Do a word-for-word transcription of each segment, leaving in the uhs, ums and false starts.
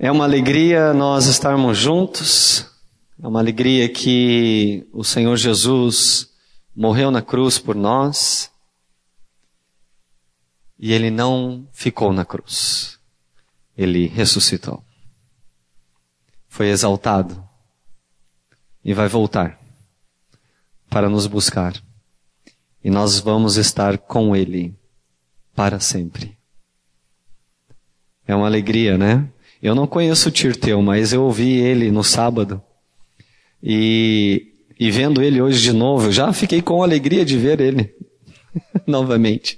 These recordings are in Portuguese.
É uma alegria nós estarmos juntos, é uma alegria que o Senhor Jesus morreu na cruz por nós e Ele não ficou na cruz, Ele ressuscitou, foi exaltado e vai voltar para nos buscar e nós vamos estar com Ele para sempre. É uma alegria, né? Eu não conheço o Tirteu, mas eu ouvi ele no sábado. E, e vendo ele hoje de novo, eu já fiquei com alegria de ver ele novamente.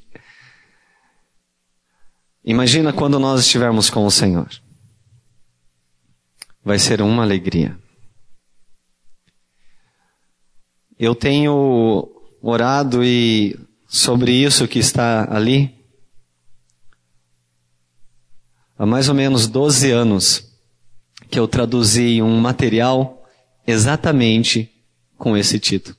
Imagina quando nós estivermos com o Senhor. Vai ser uma alegria. Eu tenho orado e sobre isso que está ali há mais ou menos doze anos que eu traduzi um material exatamente com esse título.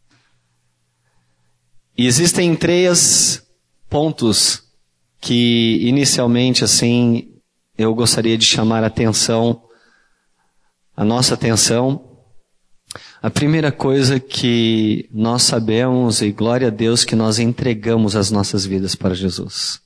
E existem três pontos que inicialmente assim eu gostaria de chamar a atenção, a nossa atenção. A primeira coisa que nós sabemos, e glória a Deus, que nós entregamos as nossas vidas para Jesus.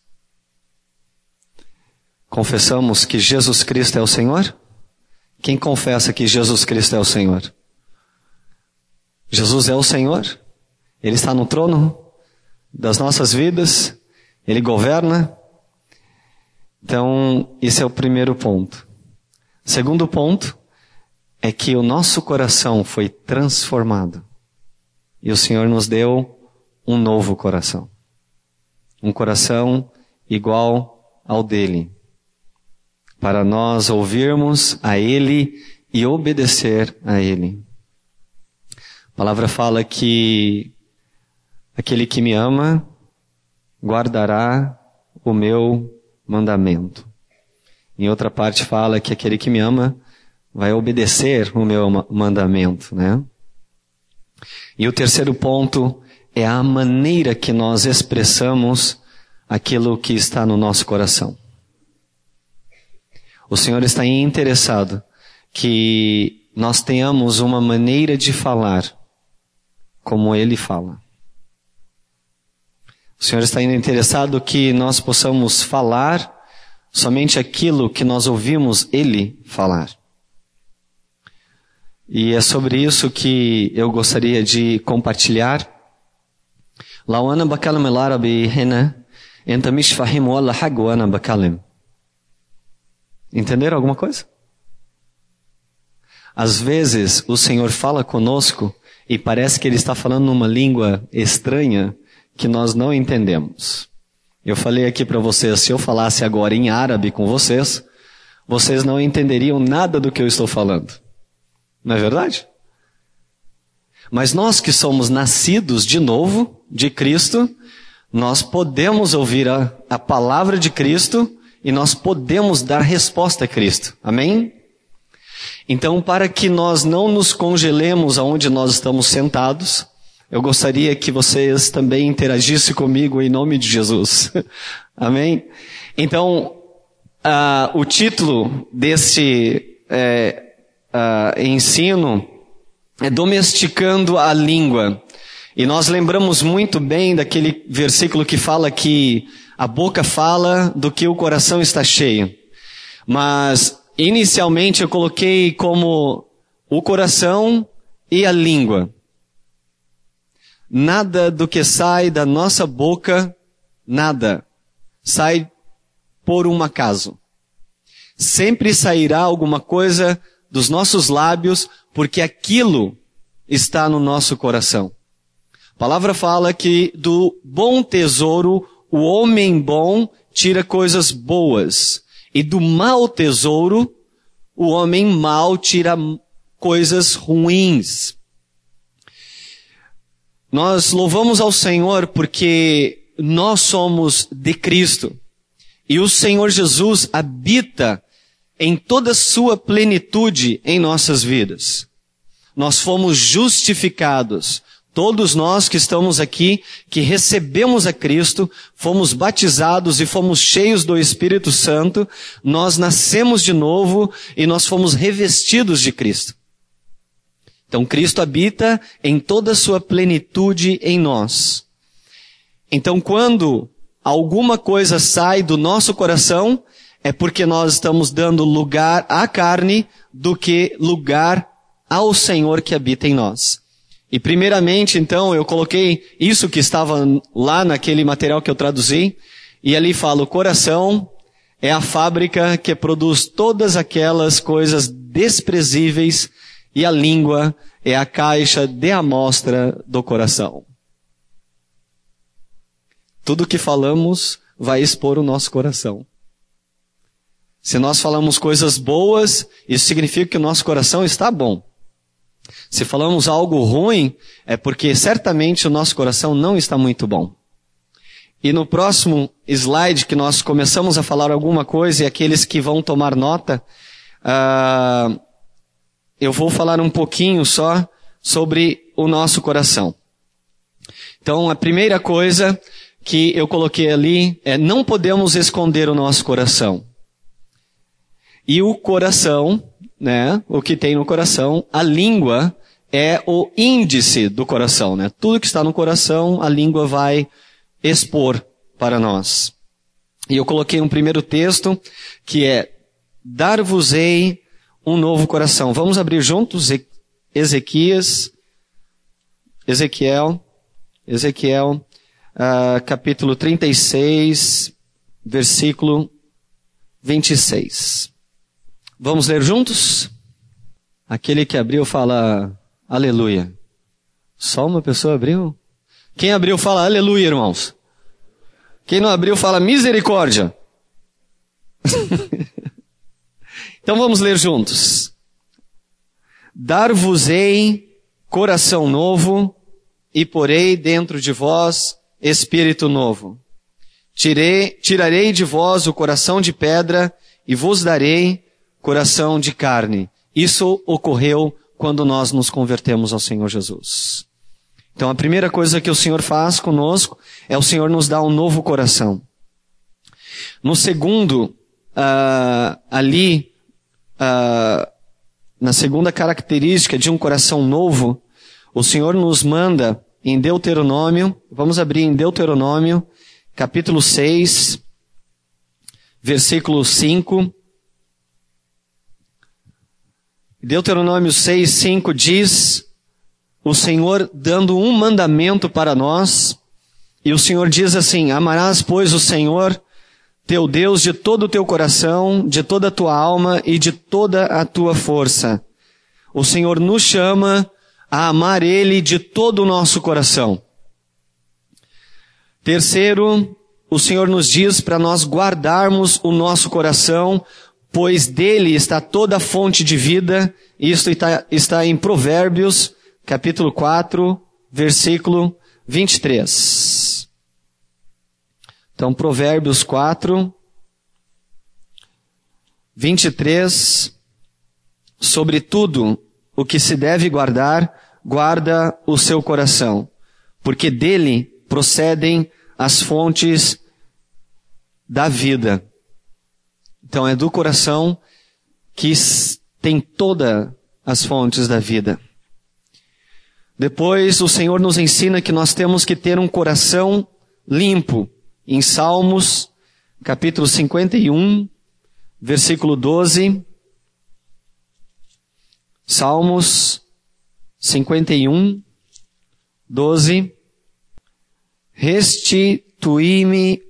Confessamos que Jesus Cristo é o Senhor? Quem confessa que Jesus Cristo é o Senhor? Jesus é o Senhor? Ele está no trono das nossas vidas? Ele governa? Então, esse é o primeiro ponto. Segundo ponto é que o nosso coração foi transformado. E o Senhor nos deu um novo coração. Um coração igual ao dele. Para nós ouvirmos a Ele e obedecer a Ele. A palavra fala que aquele que me ama guardará o meu mandamento. Em outra parte fala que aquele que me ama vai obedecer o meu mandamento, né? E o terceiro ponto é a maneira que nós expressamos aquilo que está no nosso coração. O Senhor está interessado que nós tenhamos uma maneira de falar como Ele fala. O Senhor está interessado que nós possamos falar somente aquilo que nós ouvimos Ele falar. E é sobre isso que eu gostaria de compartilhar. لو أنا بكلم العربي هنا أنت مش فاهم ولا حاجة وأنا بكلم. Entenderam alguma coisa? Às vezes o Senhor fala conosco e parece que Ele está falando numa língua estranha que nós não entendemos. Eu falei aqui para vocês, se eu falasse agora em árabe com vocês, vocês não entenderiam nada do que eu estou falando. Não é verdade? Mas nós que somos nascidos de novo, de Cristo, nós podemos ouvir a, a palavra de Cristo e nós podemos dar resposta a Cristo. Amém? Então, para que nós não nos congelemos aonde nós estamos sentados, eu gostaria que vocês também interagissem comigo em nome de Jesus. Amém? Então, uh, o título desse uh, uh, ensino é Domesticando a Língua. E nós lembramos muito bem daquele versículo que fala que a boca fala do que o coração está cheio. Mas, inicialmente, eu coloquei como o coração e a língua. Nada do que sai da nossa boca, nada, sai por um acaso. Sempre sairá alguma coisa dos nossos lábios, porque aquilo está no nosso coração. A palavra fala que do bom tesouro, o homem bom tira coisas boas. E do mau tesouro, o homem mau tira coisas ruins. Nós louvamos ao Senhor porque nós somos de Cristo. E o Senhor Jesus habita em toda a sua plenitude em nossas vidas. Nós fomos justificados Todos nós que estamos aqui, que recebemos a Cristo, fomos batizados e fomos cheios do Espírito Santo, nós nascemos de novo e nós fomos revestidos de Cristo. Então Cristo habita em toda a sua plenitude em nós. Então quando alguma coisa sai do nosso coração, é porque nós estamos dando lugar à carne do que lugar ao Senhor que habita em nós. E primeiramente, então, eu coloquei isso que estava lá naquele material que eu traduzi, e ali fala, o coração é a fábrica que produz todas aquelas coisas desprezíveis, e a língua é a caixa de amostra do coração. Tudo que falamos vai expor o nosso coração. Se nós falamos coisas boas, isso significa que o nosso coração está bom. Se falamos algo ruim, é porque certamente o nosso coração não está muito bom. E no próximo slide que nós começamos a falar alguma coisa, e aqueles que vão tomar nota, uh, eu vou falar um pouquinho só sobre o nosso coração. Então, a primeira coisa que eu coloquei ali é não podemos esconder o nosso coração. E o coração, né, o que tem no coração, a língua é o índice do coração, né? Tudo que está no coração, a língua vai expor para nós. E eu coloquei um primeiro texto, que é, dar-vos-ei um novo coração. Vamos abrir juntos Ezequias, Ezequiel, Ezequiel, uh, capítulo trinta e seis, versículo vinte e seis. Vamos ler juntos? Aquele que abriu fala, aleluia. Só uma pessoa abriu? Quem abriu fala, aleluia, irmãos. Quem não abriu fala, misericórdia. Então vamos ler juntos. Dar-vos-ei coração novo e porei dentro de vós espírito novo. Tirei, tirarei de vós o coração de pedra e vos darei coração de carne. Isso ocorreu quando nós nos convertemos ao Senhor Jesus. Então a primeira coisa que o Senhor faz conosco é o Senhor nos dar um novo coração. No segundo, uh, ali, uh, na segunda característica de um coração novo, o Senhor nos manda em Deuteronômio, vamos abrir em Deuteronômio, capítulo seis, versículo cinco. Deuteronômio seis, cinco diz, o Senhor dando um mandamento para nós, e o Senhor diz assim, amarás, pois, o Senhor, teu Deus, de todo o teu coração, de toda a tua alma e de toda a tua força. O Senhor nos chama a amar Ele de todo o nosso coração. Terceiro, o Senhor nos diz para nós guardarmos o nosso coração, pois dele está toda a fonte de vida. Isto está, está em Provérbios, capítulo quatro, versículo vinte e três. Então, Provérbios quatro, vinte e três. Sobretudo, o que se deve guardar, guarda o seu coração, porque dele procedem as fontes da vida. Então é do coração que tem todas as fontes da vida. Depois o Senhor nos ensina que nós temos que ter um coração limpo. Em Salmos, capítulo cinquenta e um, versículo doze. Salmos cinquenta e um, doze. Restitui-me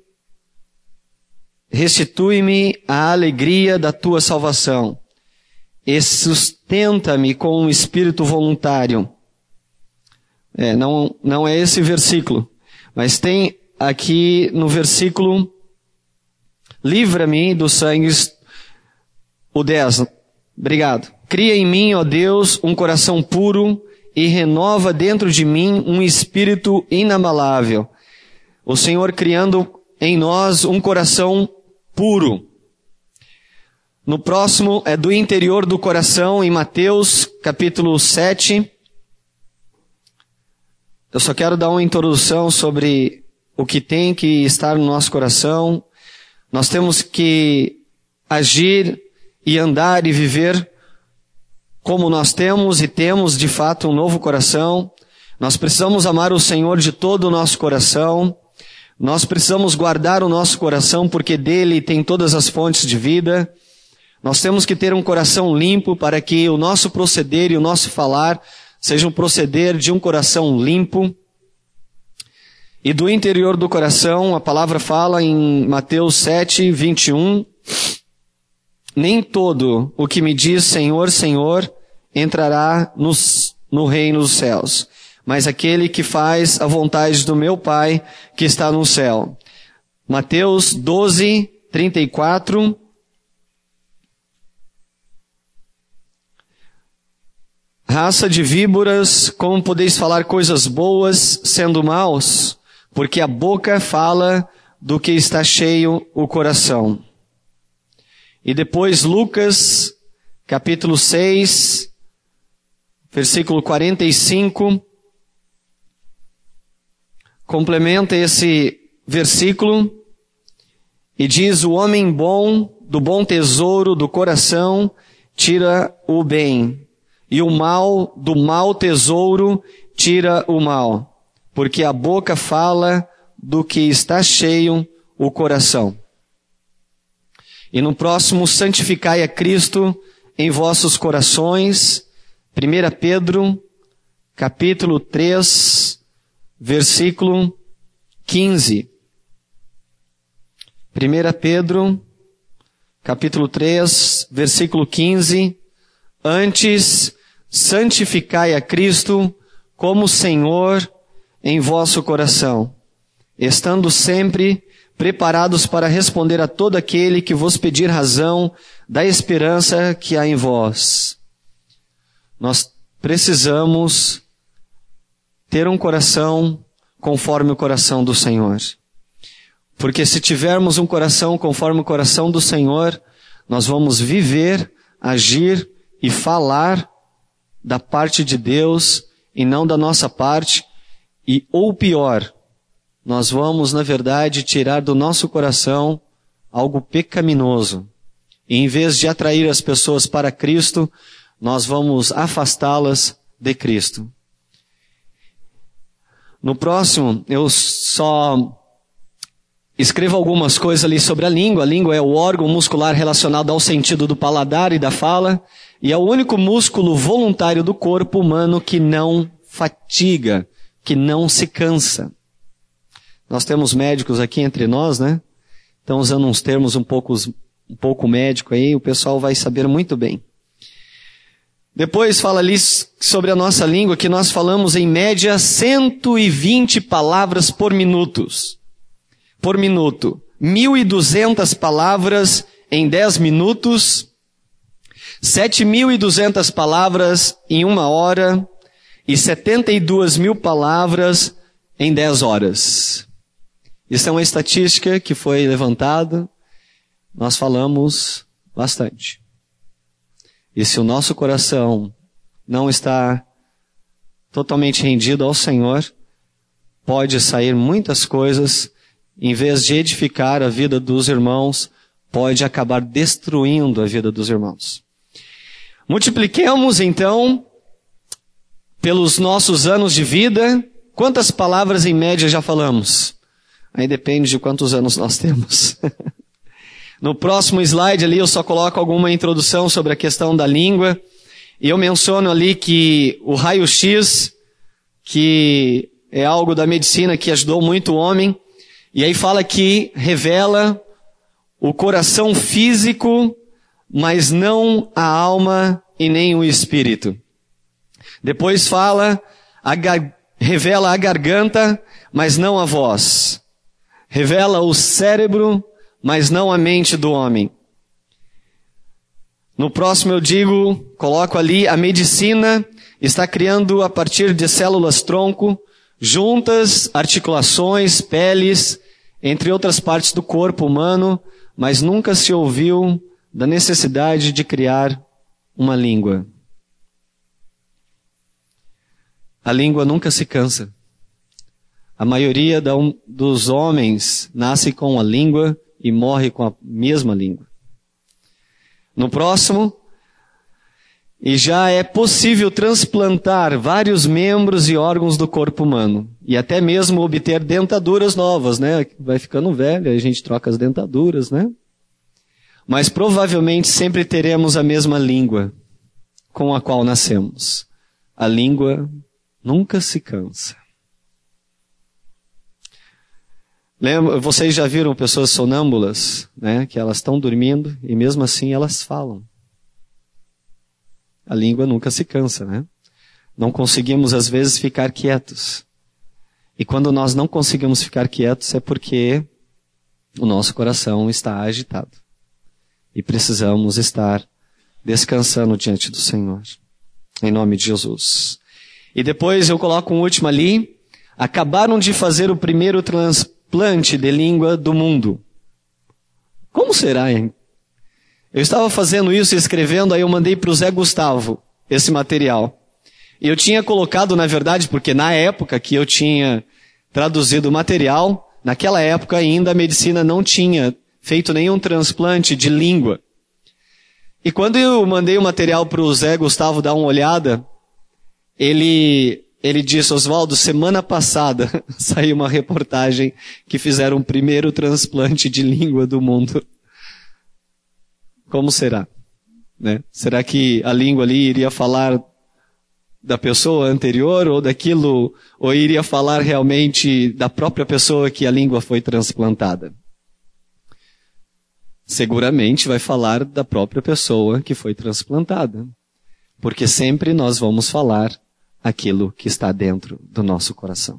Restitui-me a alegria da tua salvação e sustenta-me com um espírito voluntário. É, não, não é esse versículo, mas tem aqui no versículo, livra-me dos sangues, o dez. Obrigado. Cria em mim, ó Deus, um coração puro e renova dentro de mim um espírito inabalável. O Senhor criando em nós um coração puro. No próximo é do interior do coração, em Mateus capítulo sete, eu só quero dar uma introdução sobre o que tem que estar no nosso coração. Nós temos que agir e andar e viver como nós temos e temos de fato um novo coração. Nós precisamos amar o Senhor de todo o nosso coração. Nós precisamos guardar o nosso coração porque dele tem todas as fontes de vida. Nós temos que ter um coração limpo para que o nosso proceder e o nosso falar seja um proceder de um coração limpo. E do interior do coração, a palavra fala em Mateus sete, vinte e um, nem todo o que me diz Senhor, Senhor, entrará nos, no reino dos céus, mas aquele que faz a vontade do meu Pai que está no céu. Mateus doze, trinta e quatro. Raça de víboras, como podeis falar coisas boas sendo maus? Porque a boca fala do que está cheio o coração. E depois Lucas, capítulo seis, versículo quarenta e cinco, complementa esse versículo e diz: o homem bom, do bom tesouro do coração, tira o bem, e o mal, do mau tesouro, tira o mal, porque a boca fala do que está cheio o coração. E no próximo, santificai a Cristo em vossos corações, primeira Pedro, capítulo três, versículo quinze. primeira Pedro, capítulo três, versículo quinze. Antes, santificai a Cristo como Senhor em vosso coração, estando sempre preparados para responder a todo aquele que vos pedir razão da esperança que há em vós. Nós precisamos ter um coração conforme o coração do Senhor. Porque se tivermos um coração conforme o coração do Senhor, nós vamos viver, agir e falar da parte de Deus e não da nossa parte. E, ou pior, nós vamos, na verdade, tirar do nosso coração algo pecaminoso. E em vez de atrair as pessoas para Cristo, nós vamos afastá-las de Cristo. No próximo, eu só escrevo algumas coisas ali sobre a língua. A língua é o órgão muscular relacionado ao sentido do paladar e da fala, e é o único músculo voluntário do corpo humano que não fatiga, que não se cansa. Nós temos médicos aqui entre nós, né? Estão usando uns termos um pouco, um pouco médico aí, o pessoal vai saber muito bem. Depois fala ali sobre a nossa língua, que nós falamos em média cento e vinte palavras por minuto. Por minuto. mil e duzentas palavras em dez minutos. sete mil e duzentas palavras em uma hora. E setenta e duas mil palavras em dez horas. Isso é uma estatística que foi levantada. Nós falamos bastante. E se o nosso coração não está totalmente rendido ao Senhor, pode sair muitas coisas, em vez de edificar a vida dos irmãos, pode acabar destruindo a vida dos irmãos. Multipliquemos então, pelos nossos anos de vida, quantas palavras em média já falamos? Aí depende de quantos anos nós temos. No próximo slide ali eu só coloco alguma introdução sobre a questão da língua. E eu menciono ali que o raio-x, que é algo da medicina que ajudou muito o homem, e aí fala que revela o coração físico, mas não a alma e nem o espírito. Depois fala, a gar... revela a garganta, mas não a voz. Revela o cérebro, mas não a mente do homem. No próximo eu digo, coloco ali, a medicina está criando a partir de células-tronco, juntas, articulações, peles, entre outras partes do corpo humano, mas nunca se ouviu da necessidade de criar uma língua. A língua nunca se cansa. A maioria da um, dos homens nasce com a língua e morre com a mesma língua. No próximo, e já é possível transplantar vários membros e órgãos do corpo humano. E até mesmo obter dentaduras novas, né? Vai ficando velho, a gente troca as dentaduras, né? Mas provavelmente sempre teremos a mesma língua com a qual nascemos. A língua nunca se cansa. Lembra, vocês já viram pessoas sonâmbulas, né? Que elas estão dormindo e mesmo assim elas falam. A língua nunca se cansa, né? Não conseguimos às vezes ficar quietos. E quando nós não conseguimos ficar quietos é porque o nosso coração está agitado. E precisamos estar descansando diante do Senhor. Em nome de Jesus. E depois eu coloco um último ali. Acabaram de fazer o primeiro transplante de língua do mundo. Como será, hein? Eu estava fazendo isso e escrevendo, aí eu mandei para o Zé Gustavo esse material. E eu tinha colocado, na verdade, porque na época que eu tinha traduzido o material, naquela época ainda a medicina não tinha feito nenhum transplante de língua. E quando eu mandei o material para o Zé Gustavo dar uma olhada, ele, ele disse, Oswaldo, semana passada saiu uma reportagem que fizeram o primeiro transplante de língua do mundo. Como será? Né? Será que a língua ali iria falar da pessoa anterior ou daquilo, ou iria falar realmente da própria pessoa que a língua foi transplantada? Seguramente vai falar da própria pessoa que foi transplantada. Porque sempre nós vamos falar aquilo que está dentro do nosso coração.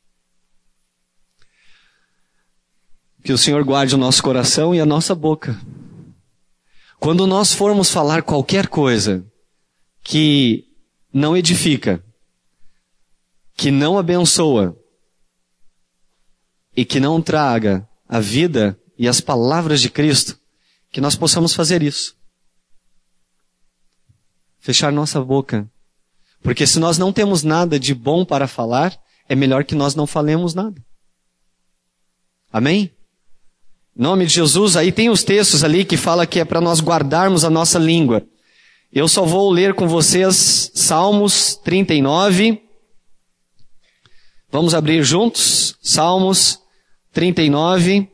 Que o Senhor guarde o nosso coração e a nossa boca. Quando nós formos falar qualquer coisa que não edifica, que não abençoa e que não traga a vida e as palavras de Cristo, que nós possamos fazer isso. Fechar nossa boca. Porque se nós não temos nada de bom para falar, é melhor que nós não falemos nada. Amém? Em nome de Jesus, aí tem os textos ali que fala que é para nós guardarmos a nossa língua. Eu só vou ler com vocês Salmos trinta e nove. Vamos abrir juntos? Salmos trinta e nove.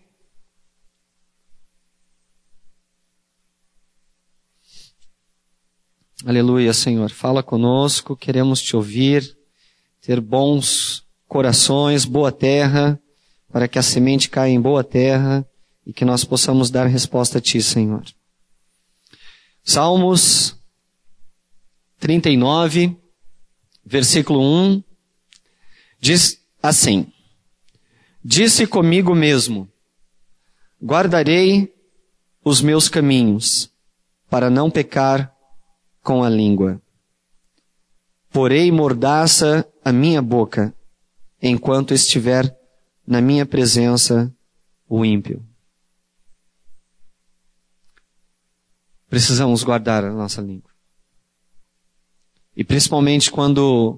Aleluia, Senhor. Fala conosco, queremos te ouvir, ter bons corações, boa terra, para que a semente caia em boa terra e que nós possamos dar resposta a ti, Senhor. Salmos trinta e nove, versículo um, diz assim: Disse comigo mesmo, guardarei os meus caminhos, para não pecar com a língua. Porei mordaça a minha boca, enquanto estiver na minha presença o ímpio. Precisamos guardar a nossa língua. E principalmente quando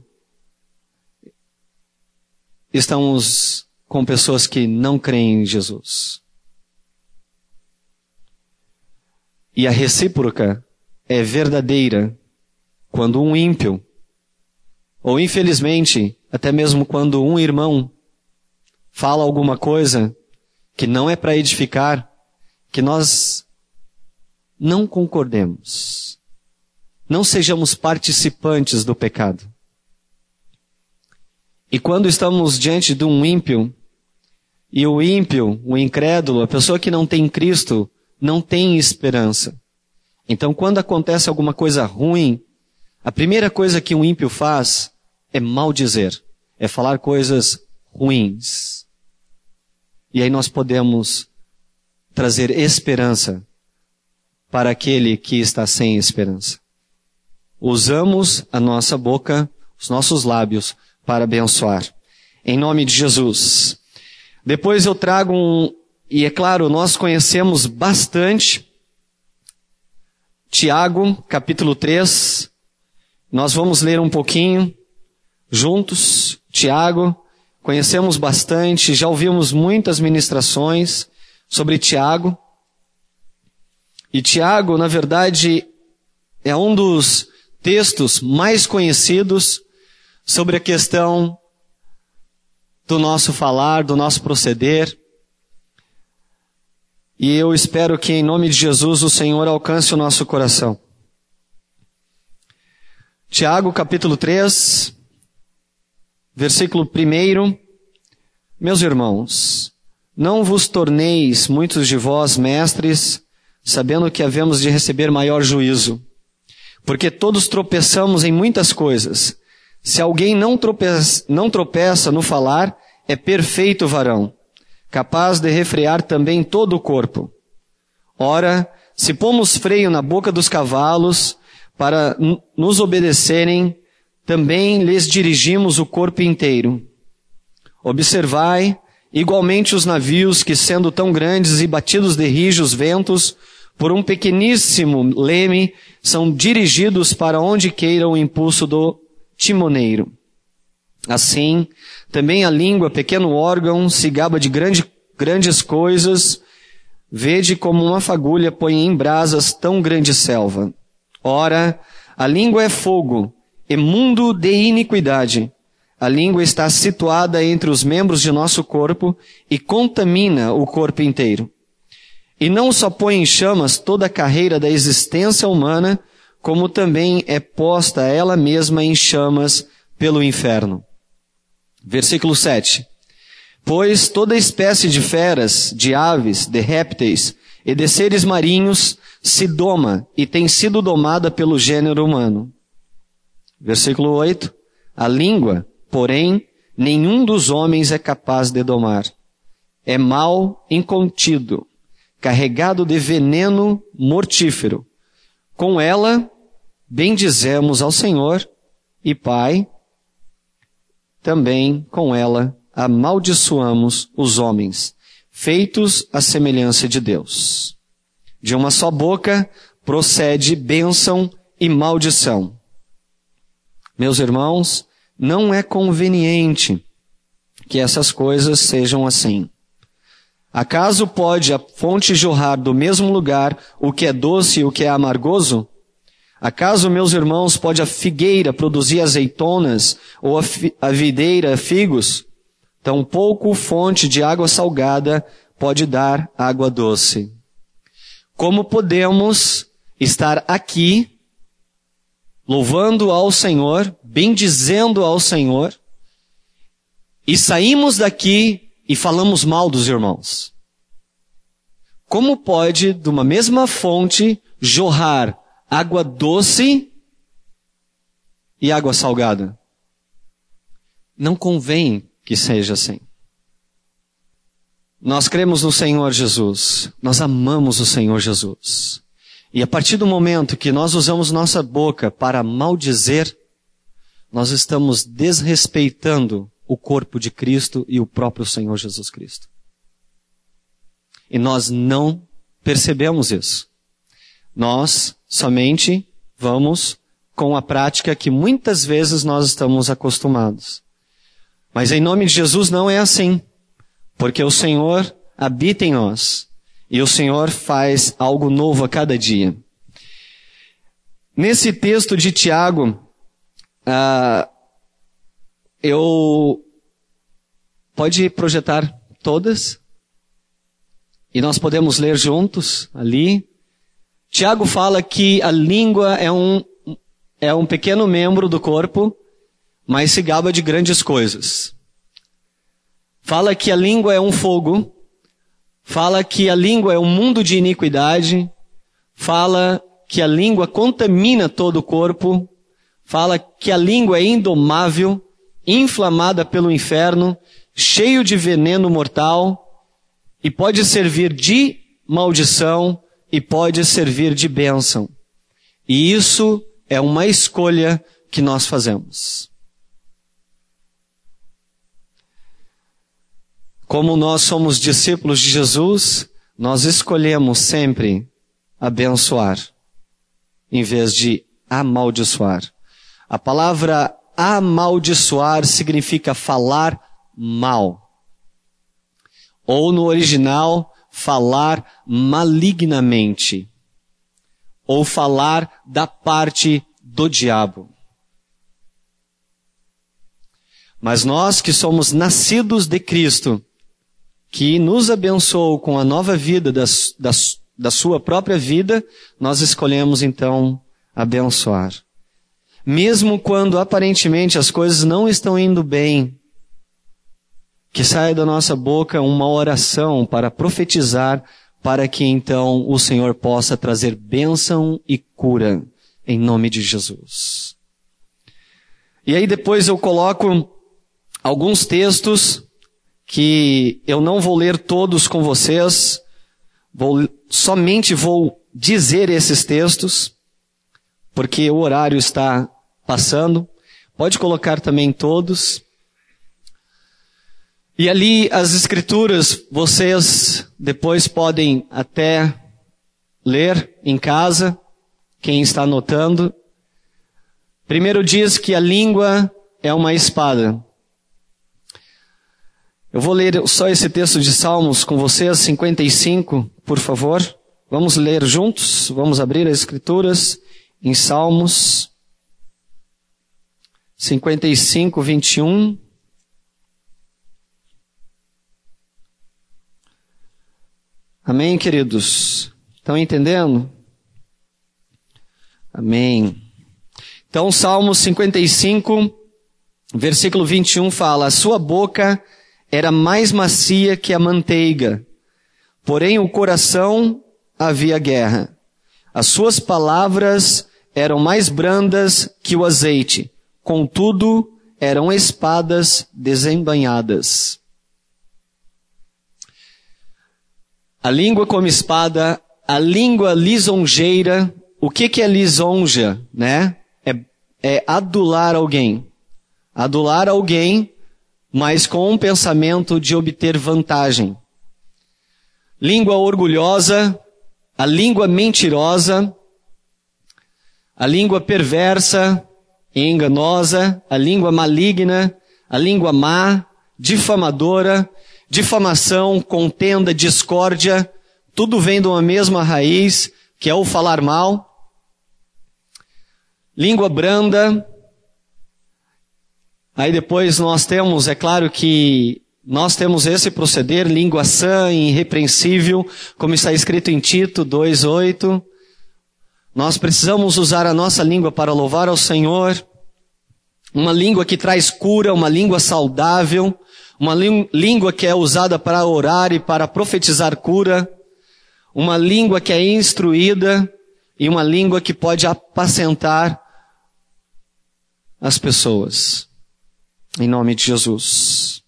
estamos com pessoas que não creem em Jesus. E a recíproca é verdadeira quando um ímpio, ou infelizmente, até mesmo quando um irmão fala alguma coisa que não é para edificar, que nós não concordemos. Não sejamos participantes do pecado. E quando estamos diante de um ímpio, e o ímpio, o incrédulo, a pessoa que não tem Cristo, não tem esperança. Então, quando acontece alguma coisa ruim, a primeira coisa que um ímpio faz é maldizer, é falar coisas ruins. E aí nós podemos trazer esperança para aquele que está sem esperança. Usamos a nossa boca, os nossos lábios, para abençoar. Em nome de Jesus. Depois eu trago um, e é claro, nós conhecemos bastante Tiago, capítulo três. Nós vamos ler um pouquinho juntos. Tiago, conhecemos bastante, já ouvimos muitas ministrações sobre Tiago. E Tiago, na verdade, é um dos textos mais conhecidos sobre a questão do nosso falar, do nosso proceder. E eu espero que, em nome de Jesus, o Senhor alcance o nosso coração. Tiago, capítulo três, versículo um. Meus irmãos, não vos torneis muitos de vós mestres, sabendo que havemos de receber maior juízo. Porque todos tropeçamos em muitas coisas. Se alguém não tropeça, não tropeça no falar, é perfeito varão, capaz de refrear também todo o corpo. Ora, se pomos freio na boca dos cavalos, para n- nos obedecerem, também lhes dirigimos o corpo inteiro. Observai, igualmente os navios que, sendo tão grandes e batidos de rijos ventos, por um pequeníssimo leme, são dirigidos para onde queira o impulso do timoneiro. Assim, também a língua, pequeno órgão, se gaba de grande, grandes coisas, vede como uma fagulha põe em brasas tão grande selva. Ora, a língua é fogo, e mundo de iniquidade. A língua está situada entre os membros de nosso corpo e contamina o corpo inteiro. E não só põe em chamas toda a carreira da existência humana, como também é posta ela mesma em chamas pelo inferno. Versículo sete. Pois toda espécie de feras, de aves, de répteis e de seres marinhos se doma e tem sido domada pelo gênero humano. Versículo oito. A língua, porém, nenhum dos homens é capaz de domar. É mal incontido, carregado de veneno mortífero. Com ela, bendizemos ao Senhor e Pai. Também com ela amaldiçoamos os homens, feitos à semelhança de Deus. De uma só boca procede bênção e maldição. Meus irmãos, não é conveniente que essas coisas sejam assim. Acaso pode a fonte jorrar do mesmo lugar o que é doce e o que é amargoso? Acaso, meus irmãos, pode a figueira produzir azeitonas ou a, fi- a videira figos? Tampouco fonte de água salgada pode dar água doce. Como podemos estar aqui, louvando ao Senhor, bendizendo ao Senhor, e saímos daqui e falamos mal dos irmãos? Como pode, de uma mesma fonte, jorrar água doce e água salgada? Não convém que seja assim. Nós cremos no Senhor Jesus. Nós amamos o Senhor Jesus. E a partir do momento que nós usamos nossa boca para maldizer, nós estamos desrespeitando o corpo de Cristo e o próprio Senhor Jesus Cristo. E nós não percebemos isso. Nós somente vamos com a prática que muitas vezes nós estamos acostumados. Mas em nome de Jesus não é assim. Porque o Senhor habita em nós. E o Senhor faz algo novo a cada dia. Nesse texto de Tiago, uh, eu... Pode projetar todas? E nós podemos ler juntos ali. Tiago fala que a língua é um, é um pequeno membro do corpo, mas se gaba de grandes coisas. Fala que a língua é um fogo. Fala que a língua é um mundo de iniquidade. Fala que a língua contamina todo o corpo. Fala que a língua é indomável, inflamada pelo inferno, cheio de veneno mortal, e pode servir de maldição e pode servir de bênção. E isso é uma escolha que nós fazemos. Como nós somos discípulos de Jesus, nós escolhemos sempre abençoar, em vez de amaldiçoar. A palavra amaldiçoar significa falar mal. Ou no original, falar malignamente. Ou falar da parte do diabo. Mas nós que somos nascidos de Cristo, que nos abençoou com a nova vida das, das, da sua própria vida, nós escolhemos então abençoar. Mesmo quando aparentemente as coisas não estão indo bem, que saia da nossa boca uma oração para profetizar, para que então o Senhor possa trazer bênção e cura, em nome de Jesus. E aí depois eu coloco alguns textos que eu não vou ler todos com vocês, vou, somente vou dizer esses textos, porque o horário está passando. Pode colocar também todos. E ali as escrituras, vocês depois podem até ler em casa, quem está anotando. Primeiro diz que a língua é uma espada. Eu vou ler só esse texto de Salmos com vocês, cinquenta e cinco, por favor. Vamos ler juntos, vamos abrir as escrituras em Salmos cinquenta e cinco, vinte e um. Amém, queridos? Estão entendendo? Amém. Então, Salmos cinquenta e cinco, versículo vinte e um fala: a sua boca era mais macia que a manteiga, porém o coração havia guerra. As suas palavras eram mais brandas que o azeite, contudo eram espadas desembainhadas. A língua como espada, a língua lisonjeira. O que que é lisonja, né? É, é adular alguém. Adular alguém, mas com um pensamento de obter vantagem. Língua orgulhosa, a língua mentirosa, a língua perversa e enganosa, a língua maligna, a língua má, difamadora, difamação, contenda, discórdia, tudo vem de uma mesma raiz, que é o falar mal. Língua branda. Aí depois nós temos, é claro que nós temos esse proceder, língua sã e irrepreensível, como está escrito em Tito dois, oito. Nós precisamos usar a nossa língua para louvar ao Senhor. Uma língua que traz cura, uma língua saudável, uma língua que é usada para orar e para profetizar cura, uma língua que é instruída e uma língua que pode apacentar as pessoas. Em nome de Jesus.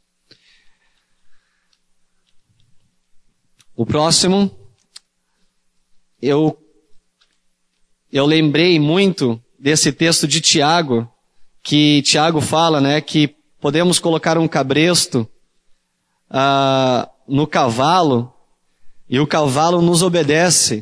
O próximo, eu, eu lembrei muito desse texto de Tiago, que Tiago fala, né, que podemos colocar um cabresto ah, no cavalo e o cavalo nos obedece.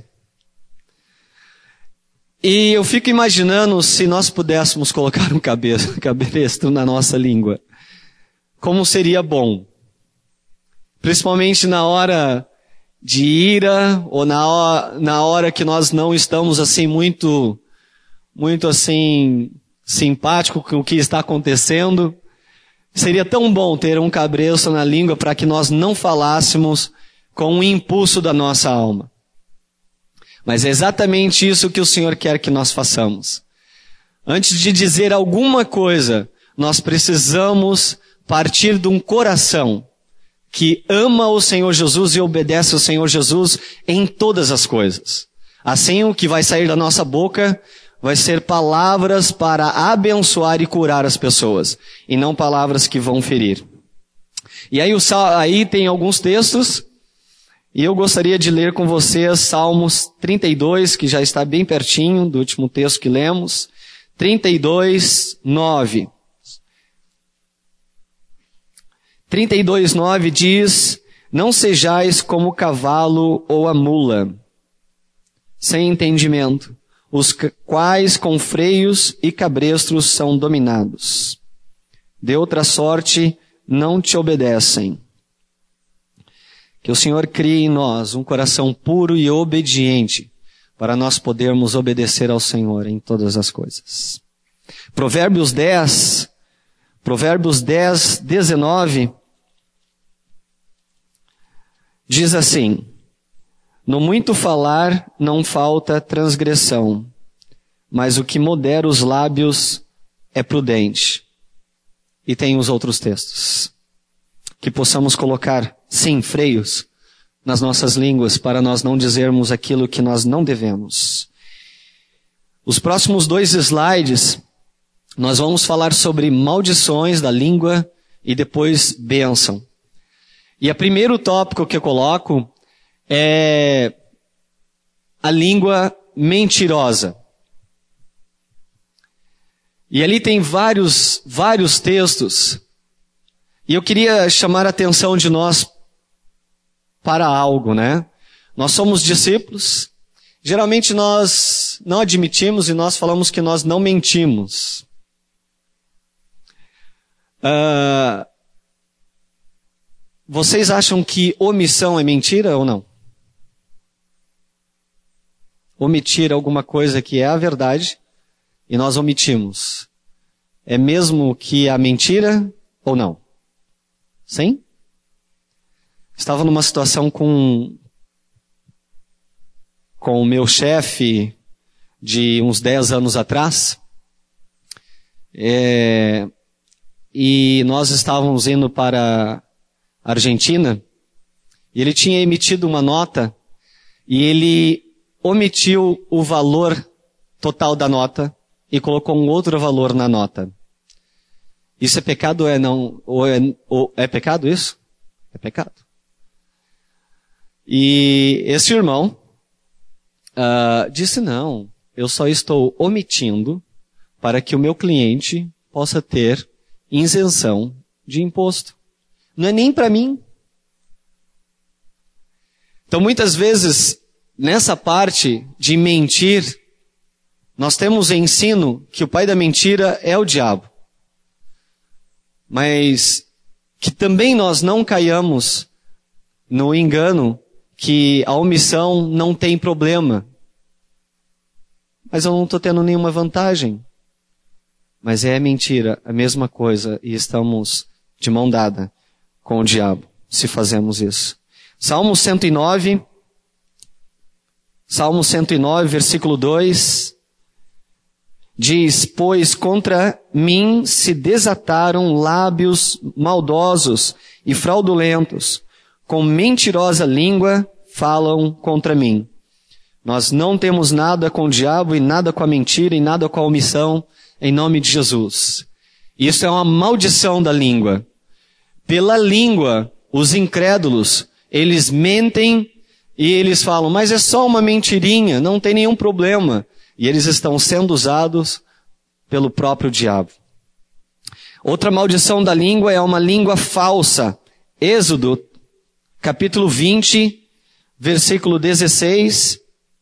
E eu fico imaginando se nós pudéssemos colocar um cabresto na nossa língua. Como seria bom. Principalmente na hora de ira ou na hora, na hora que nós não estamos assim muito, muito assim simpático com o que está acontecendo. Seria tão bom ter um cabresto na língua para que nós não falássemos com o impulso da nossa alma. Mas é exatamente isso que o Senhor quer que nós façamos. Antes de dizer alguma coisa, nós precisamos partir de um coração que ama o Senhor Jesus e obedece ao Senhor Jesus em todas as coisas. Assim, o que vai sair da nossa boca vai ser palavras para abençoar e curar as pessoas, e não palavras que vão ferir. E aí, o, aí tem alguns textos, e eu gostaria de ler com vocês Salmos trinta e dois, que já está bem pertinho do último texto que lemos. trinta e dois, nove. trinta e dois, nove diz: não sejais como o cavalo ou a mula, sem entendimento, os quais com freios e cabrestros são dominados. De outra sorte, não te obedecem. Que o Senhor crie em nós um coração puro e obediente para nós podermos obedecer ao Senhor em todas as coisas. Provérbios dez, Provérbios dez, dezenove, diz assim: no muito falar não falta transgressão, mas o que modera os lábios é prudente. E tem os outros textos. Que possamos colocar, sim, freios nas nossas línguas para nós não dizermos aquilo que nós não devemos. Os próximos dois slides, nós vamos falar sobre maldições da língua e depois bênção. E o primeiro tópico que eu coloco é a língua mentirosa. E ali tem vários, vários textos. E eu queria chamar a atenção de nós para algo, né? Nós somos discípulos. Geralmente nós não admitimos e nós falamos que nós não mentimos. Uh, vocês acham que omissão é mentira ou não? Omitir alguma coisa que é a verdade e nós omitimos. É mesmo que a mentira ou não? Sim? Estava numa situação com com o meu chefe de uns dez anos atrás. É, e nós estávamos indo para a Argentina e ele tinha emitido uma nota e ele omitiu o valor total da nota e colocou um outro valor na nota. Isso é pecado ou é não? Ou é, ou é pecado isso? É pecado. E esse irmão uh, disse, não, eu só estou omitindo para que o meu cliente possa ter isenção de imposto. Não é nem para mim. Então muitas vezes, nessa parte de mentir, nós temos ensino que o pai da mentira é o diabo. Mas que também nós não caiamos no engano que a omissão não tem problema. Mas eu não estou tendo nenhuma vantagem. Mas é mentira, a mesma coisa, e estamos de mão dada com o diabo, se fazemos isso. Salmo cento e nove, Salmo cento e nove, versículo dois, diz, pois contra mim se desataram lábios maldosos e fraudulentos, com mentirosa língua falam contra mim. Nós não temos nada com o diabo e nada com a mentira e nada com a omissão, em nome de Jesus. Isso é uma maldição da língua. Pela língua, os incrédulos, eles mentem e eles falam, mas é só uma mentirinha, não tem nenhum problema. E eles estão sendo usados pelo próprio diabo. Outra maldição da língua é uma língua falsa. Êxodo, capítulo vinte, versículo dezesseis.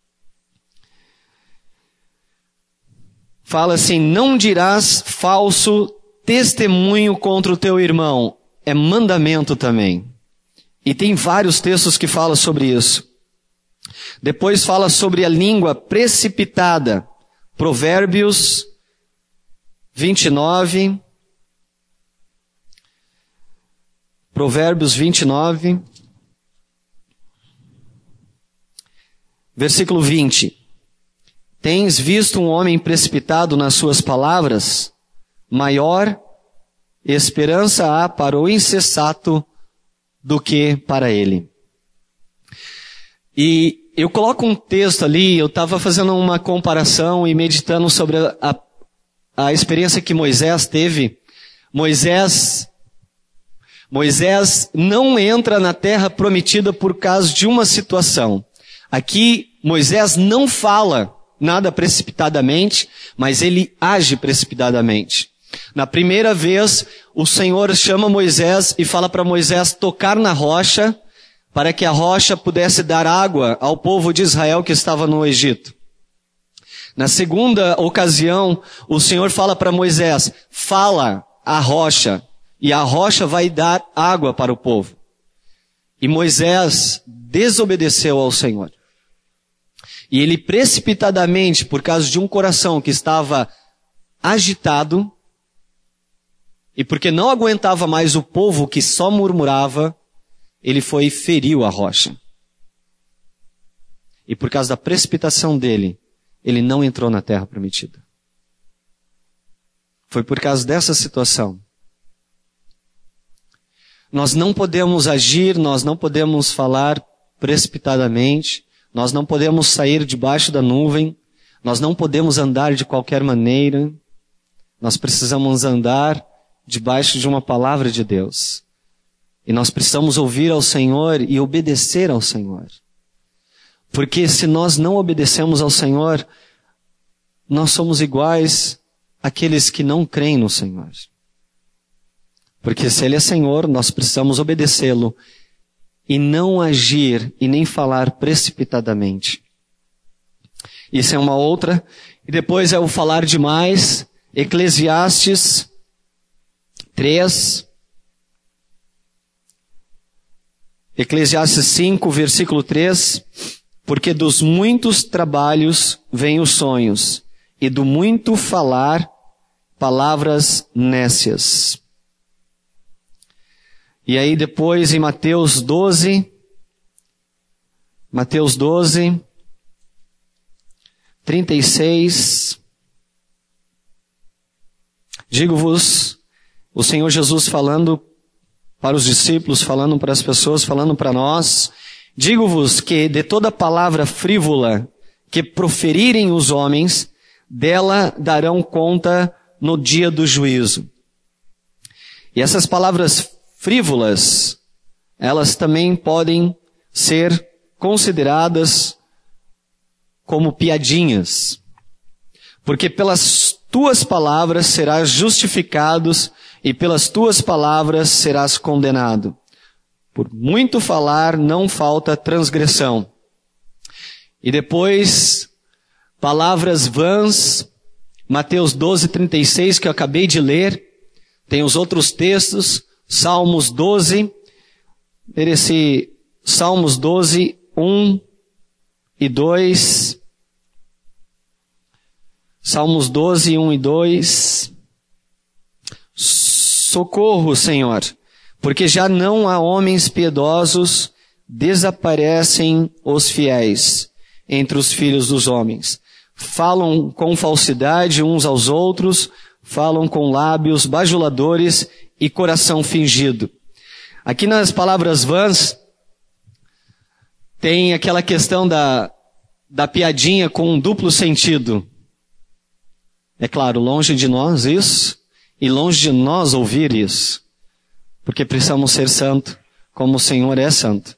Fala assim, não dirás falso testemunho contra o teu irmão. É mandamento também. E tem vários textos que falam sobre isso. Depois fala sobre a língua precipitada. Provérbios vinte e nove. Provérbios vinte e nove. Versículo vinte. Tens visto um homem precipitado nas suas palavras? Maior esperança há para o insensato do que para ele. E eu coloco um texto ali, eu estava fazendo uma comparação e meditando sobre a, a, a experiência que Moisés teve. Moisés, Moisés não entra na terra prometida por causa de uma situação. Aqui, Moisés não fala nada precipitadamente, mas ele age precipitadamente. Na primeira vez, o Senhor chama Moisés e fala para Moisés tocar na rocha, para que a rocha pudesse dar água ao povo de Israel que estava no Egito. Na segunda ocasião, o Senhor fala para Moisés, fala a rocha, e a rocha vai dar água para o povo. E Moisés desobedeceu ao Senhor. E ele precipitadamente, por causa de um coração que estava agitado, e porque não aguentava mais o povo que só murmurava, ele foi e feriu a rocha. E por causa da precipitação dele, ele não entrou na terra prometida. Foi por causa dessa situação. Nós não podemos agir, nós não podemos falar precipitadamente, nós não podemos sair debaixo da nuvem, nós não podemos andar de qualquer maneira, nós precisamos andar debaixo de uma palavra de Deus. E nós precisamos ouvir ao Senhor e obedecer ao Senhor. Porque se nós não obedecemos ao Senhor, nós somos iguais àqueles que não creem no Senhor. Porque se Ele é Senhor, nós precisamos obedecê-lo e não agir e nem falar precipitadamente. Isso é uma outra. E depois é o falar demais. Eclesiastes três. Eclesiastes cinco, versículo três. Porque dos muitos trabalhos vêm os sonhos, e do muito falar, palavras nécias. E aí depois em Mateus doze, Mateus doze, trinta e seis, digo-vos, o Senhor Jesus falando para os discípulos, falando para as pessoas, falando para nós, digo-vos que de toda palavra frívola que proferirem os homens, dela darão conta no dia do juízo. E essas palavras frívolas, elas também podem ser consideradas como piadinhas. Porque pelas tuas palavras serás justificados e pelas tuas palavras serás condenado. Por muito falar não falta transgressão. E depois, palavras vãs, Mateus doze, trinta e seis, que eu acabei de ler. Tem os outros textos, Salmos doze, esse Salmos doze, um e dois. Salmos doze, um e dois. Socorro, Senhor, porque já não há homens piedosos, desaparecem os fiéis entre os filhos dos homens. Falam com falsidade uns aos outros, falam com lábios bajuladores e coração fingido. Aqui nas palavras vãs, tem aquela questão da, da piadinha com um duplo sentido. É claro, longe de nós isso, e longe de nós ouvir isso. Porque precisamos ser santos, como o Senhor é santo.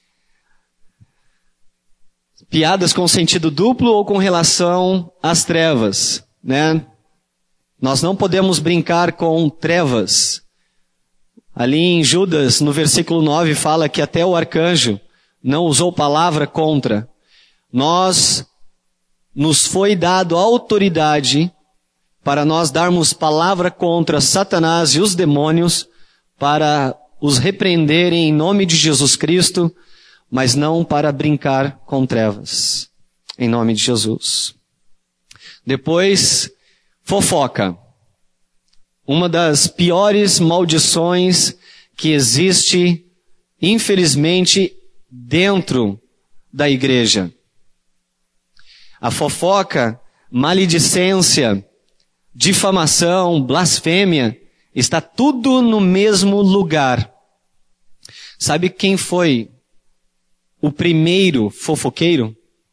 Piadas com sentido duplo ou com relação às trevas, né? Nós não podemos brincar com trevas. Ali em Judas, no versículo nove, fala que até o arcanjo não usou palavra contra. Nós, nos foi dado autoridade para nós darmos palavra contra Satanás e os demônios, para os repreenderem em nome de Jesus Cristo, mas não para brincar com trevas, em nome de Jesus. Depois, fofoca. Uma das piores maldições que existe, infelizmente, dentro da igreja. A fofoca, maledicência, difamação, blasfêmia, está tudo no mesmo lugar. Sabe quem foi o primeiro fofoqueiro?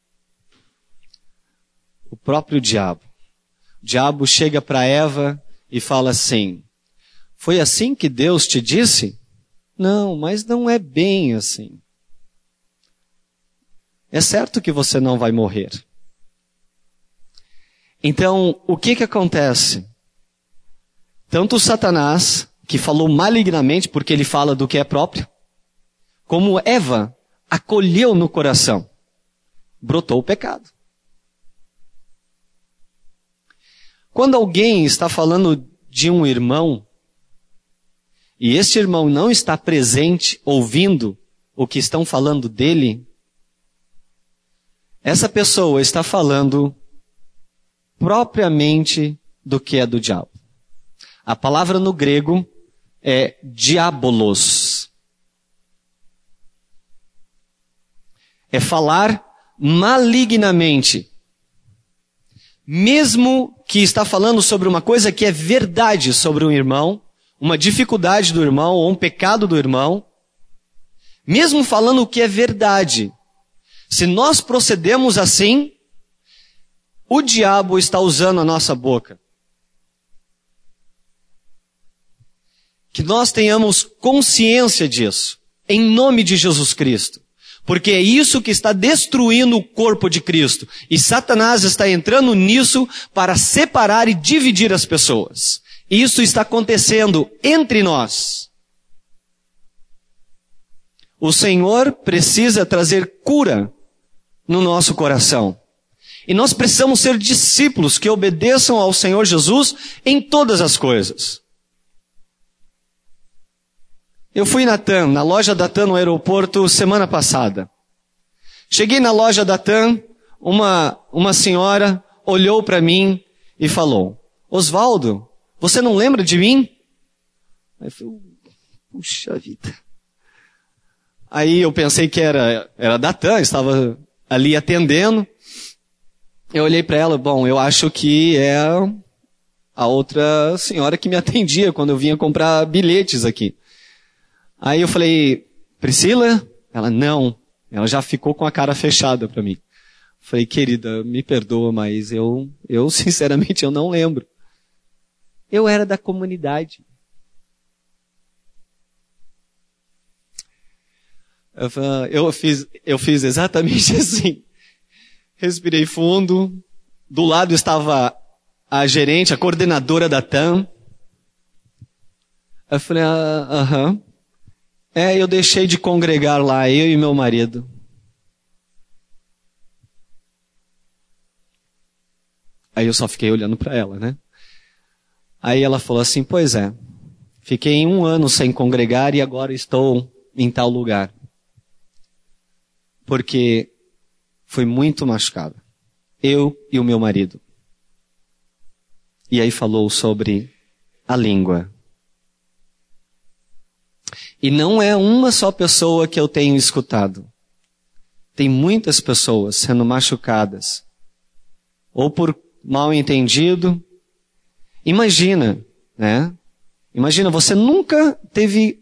O próprio diabo. O diabo chega para Eva e fala assim: foi assim que Deus te disse? Não, mas não é bem assim. É certo que você não vai morrer. Então, o que que acontece? Tanto Satanás, que falou malignamente, porque ele fala do que é próprio, como Eva acolheu no coração, brotou o pecado. Quando alguém está falando de um irmão, e este irmão não está presente, ouvindo o que estão falando dele, essa pessoa está falando propriamente do que é do diabo. A palavra no grego é diabolos. É falar malignamente. Mesmo que está falando sobre uma coisa que é verdade sobre um irmão, uma dificuldade do irmão ou um pecado do irmão, mesmo falando o que é verdade, se nós procedemos assim, o diabo está usando a nossa boca. Que nós tenhamos consciência disso, em nome de Jesus Cristo. Porque é isso que está destruindo o corpo de Cristo. E Satanás está entrando nisso para separar e dividir as pessoas. Isso está acontecendo entre nós. O Senhor precisa trazer cura no nosso coração. E nós precisamos ser discípulos que obedeçam ao Senhor Jesus em todas as coisas. Eu fui na TAM, na loja da TAM no aeroporto, semana passada. Cheguei na loja da TAM, uma, uma senhora olhou para mim e falou, Osvaldo, você não lembra de mim? Aí eu falei, puxa vida. Aí eu pensei que era, era da TAM, estava ali atendendo. Eu olhei para ela, bom, eu acho que é a outra senhora que me atendia quando eu vinha comprar bilhetes aqui. Aí eu falei, Priscila? Ela, não. Ela já ficou com a cara fechada para mim. Falei, querida, me perdoa, mas eu, eu sinceramente, eu não lembro. Eu era da comunidade. Eu, eu, fiz, eu fiz exatamente assim. Respirei fundo. Do lado estava a gerente, a coordenadora da TAM. Eu falei, aham. Uh, uh-huh. É, eu deixei de congregar lá, eu e meu marido. Aí eu só fiquei olhando para ela, né? Aí ela falou assim, pois é, fiquei um ano sem congregar e agora estou em tal lugar. Porque fui muito machucada. Eu e o meu marido. E aí falou sobre a língua. E não é uma só pessoa que eu tenho escutado. Tem muitas pessoas sendo machucadas. Ou por mal entendido. Imagina, né? Imagina, você nunca teve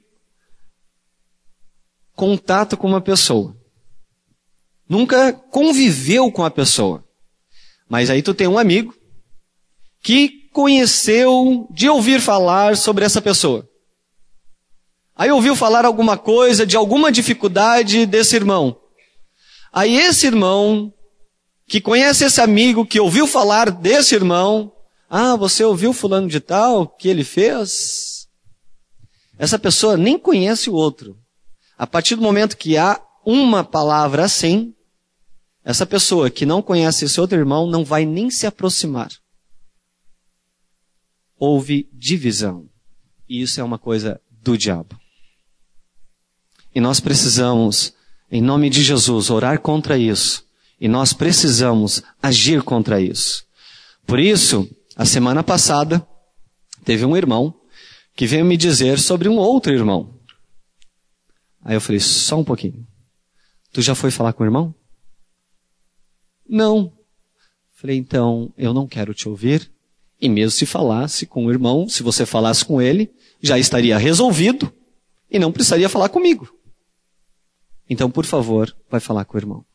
contato com uma pessoa. Nunca conviveu com a pessoa. Mas aí tu tem um amigo que conheceu de ouvir falar sobre essa pessoa. Aí ouviu falar alguma coisa de alguma dificuldade desse irmão. Aí esse irmão, que conhece esse amigo, que ouviu falar desse irmão, ah, você ouviu fulano de tal, que ele fez? Essa pessoa nem conhece o outro. A partir do momento que há uma palavra assim, essa pessoa que não conhece esse outro irmão não vai nem se aproximar. Houve divisão. E isso é uma coisa do diabo. E nós precisamos, em nome de Jesus, orar contra isso. E nós precisamos agir contra isso. Por isso, a semana passada, teve um irmão que veio me dizer sobre um outro irmão. Aí eu falei, só um pouquinho. Tu já foi falar com o irmão? Não. Falei, então, eu não quero te ouvir. E mesmo se falasse com o irmão, se você falasse com ele, já estaria resolvido e não precisaria falar comigo. Então, por favor, vai falar com o irmão.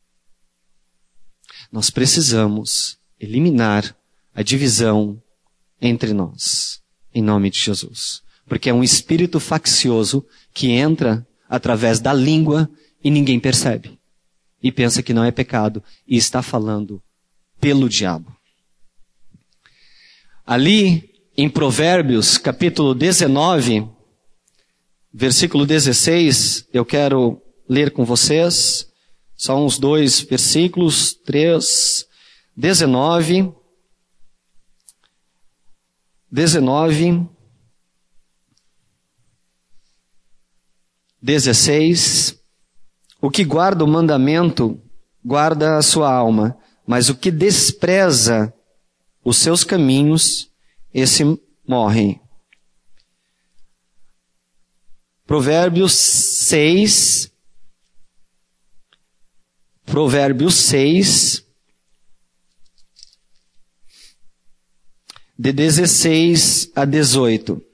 Nós precisamos eliminar a divisão entre nós, em nome de Jesus. Porque é um espírito faccioso que entra através da língua e ninguém percebe. E pensa que não é pecado e está falando pelo diabo. Ali, em Provérbios, capítulo dezenove, versículo dezesseis, eu quero ler com vocês, só uns dois versículos, três, dezenove, dezenove, dezesseis. O que guarda o mandamento, guarda a sua alma, mas o que despreza os seus caminhos, esse morre. Provérbios seis. Provérbios seis. De dezesseis a dezoito.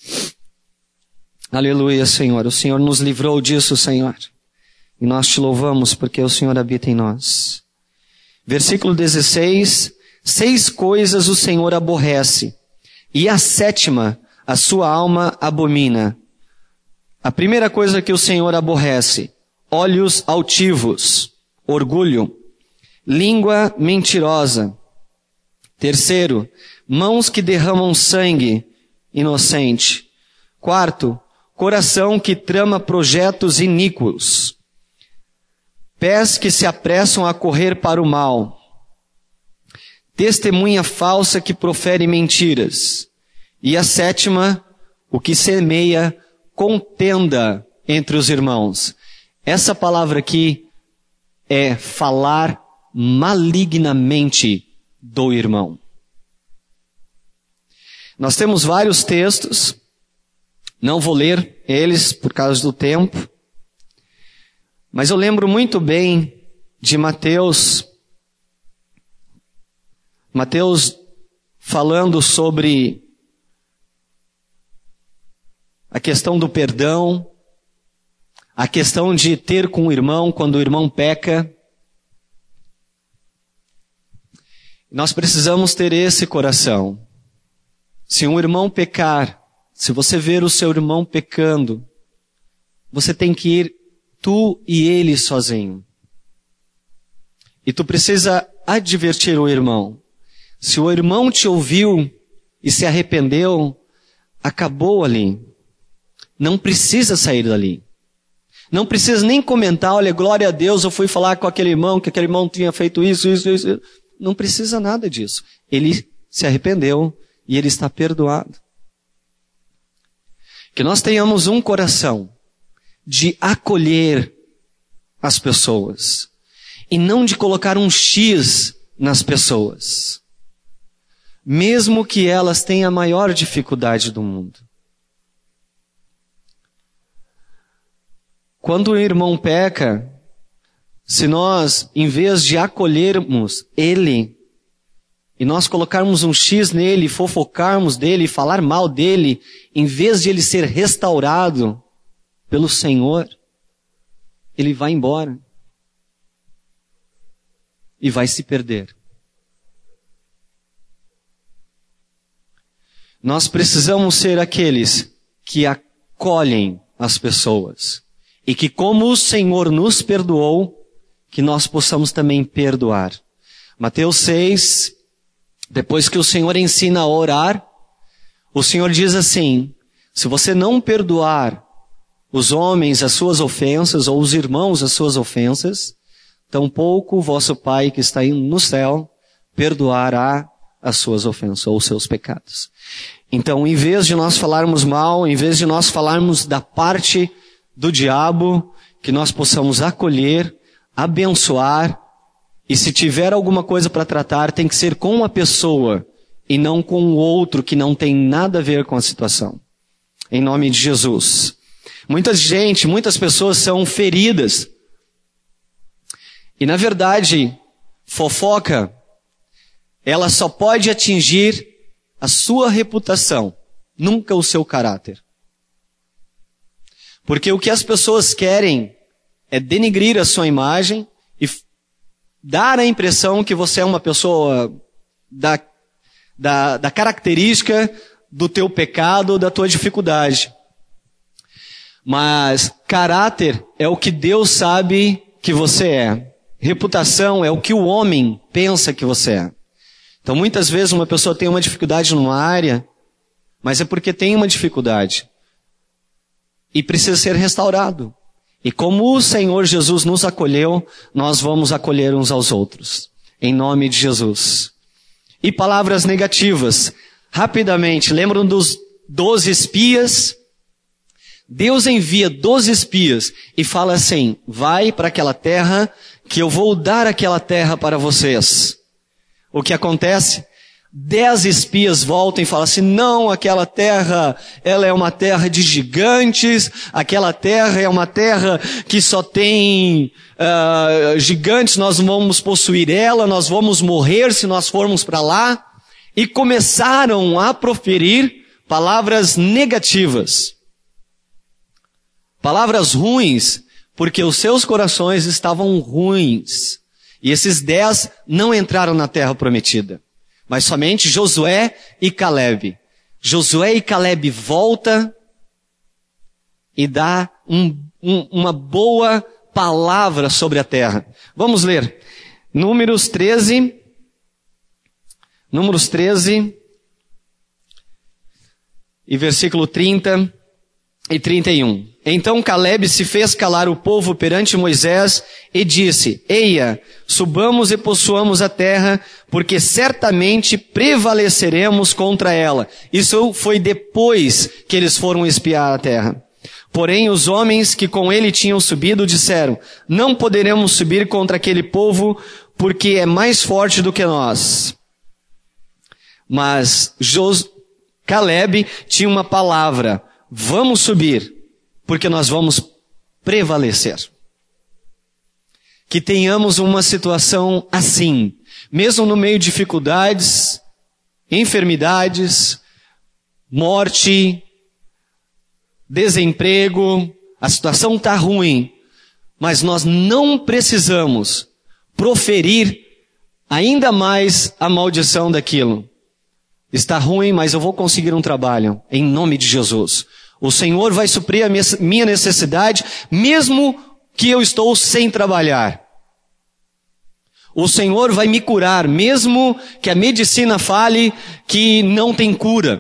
Aleluia, Senhor. O Senhor nos livrou disso, Senhor. E nós te louvamos porque o Senhor habita em nós. Versículo dezesseis. Seis coisas o Senhor aborrece, e a sétima a sua alma abomina. A primeira coisa que o Senhor aborrece: olhos altivos, orgulho, língua mentirosa. Terceiro, mãos que derramam sangue inocente. Quarto, coração que trama projetos iníquos. Pés que se apressam a correr para o mal. Testemunha falsa que profere mentiras. E a sétima, o que semeia contenda entre os irmãos. Essa palavra aqui é falar malignamente do irmão. Nós temos vários textos, não vou ler eles por causa do tempo, mas eu lembro muito bem de Mateus, Mateus falando sobre a questão do perdão, a questão de ter com o irmão quando o irmão peca. Nós precisamos ter esse coração. Se um irmão pecar, se você ver o seu irmão pecando, você tem que ir tu e ele sozinho. E tu precisa advertir o irmão. Se o irmão te ouviu e se arrependeu, acabou ali. Não precisa sair dali. Não precisa nem comentar, olha, glória a Deus, eu fui falar com aquele irmão, que aquele irmão tinha feito isso, isso, isso. Não precisa nada disso. Ele se arrependeu e ele está perdoado. Que nós tenhamos um coração de acolher as pessoas e não de colocar um X nas pessoas, mesmo que elas tenham a maior dificuldade do mundo. Quando o irmão peca, se nós, em vez de acolhermos ele, e nós colocarmos um X nele, fofocarmos dele, falar mal dele, em vez de ele ser restaurado pelo Senhor, ele vai embora. E vai se perder. Nós precisamos ser aqueles que acolhem as pessoas. E que como o Senhor nos perdoou, que nós possamos também perdoar. Mateus seis, depois que o Senhor ensina a orar, o Senhor diz assim: se você não perdoar os homens as suas ofensas, ou os irmãos as suas ofensas, tampouco o vosso Pai que está no céu perdoará as suas ofensas ou os seus pecados. Então, em vez de nós falarmos mal, em vez de nós falarmos da parte do diabo, que nós possamos acolher, abençoar, e se tiver alguma coisa para tratar, tem que ser com a pessoa e não com o outro que não tem nada a ver com a situação. Em nome de Jesus. Muita gente, muitas pessoas são feridas. E na verdade, fofoca, ela só pode atingir a sua reputação, nunca o seu caráter. Porque o que as pessoas querem é denigrir a sua imagem e dar a impressão que você é uma pessoa da, da, da característica do teu pecado, da tua dificuldade. Mas caráter é o que Deus sabe que você é. Reputação é o que o homem pensa que você é. Então muitas vezes uma pessoa tem uma dificuldade numa área, mas é porque tem uma dificuldade. E precisa ser restaurado. E como o Senhor Jesus nos acolheu, nós vamos acolher uns aos outros. Em nome de Jesus. E palavras negativas. Rapidamente, lembram dos doze espias? Deus envia doze espias e fala assim, vai para aquela terra que eu vou dar aquela terra para vocês. O que acontece? Dez espias voltam e falam assim, não, aquela terra, ela é uma terra de gigantes, aquela terra é uma terra que só tem uh, gigantes, nós vamos possuir ela, nós vamos morrer se nós formos para lá. E começaram a proferir palavras negativas. Palavras ruins, porque os seus corações estavam ruins. E esses dez não entraram na terra prometida, mas somente Josué e Calebe. Josué e Calebe volta e dá um, um, uma boa palavra sobre a terra. Vamos ler. Números treze. Números treze. E versículo trinta e trinta e um. Então Calebe se fez calar o povo perante Moisés e disse, eia, subamos e possuamos a terra, porque certamente prevaleceremos contra ela. Isso foi depois que eles foram espiar a terra. Porém, os homens que com ele tinham subido disseram, não poderemos subir contra aquele povo, porque é mais forte do que nós. Mas Jos... Calebe tinha uma palavra, vamos subir, porque nós vamos prevalecer. Que tenhamos uma situação assim, mesmo no meio de dificuldades, enfermidades, morte, desemprego, a situação está ruim, mas nós não precisamos proferir ainda mais a maldição daquilo. Está ruim, mas eu vou conseguir um trabalho, em nome de Jesus. O Senhor vai suprir a minha necessidade, mesmo que eu estou sem trabalhar. O Senhor vai me curar, mesmo que a medicina fale que não tem cura.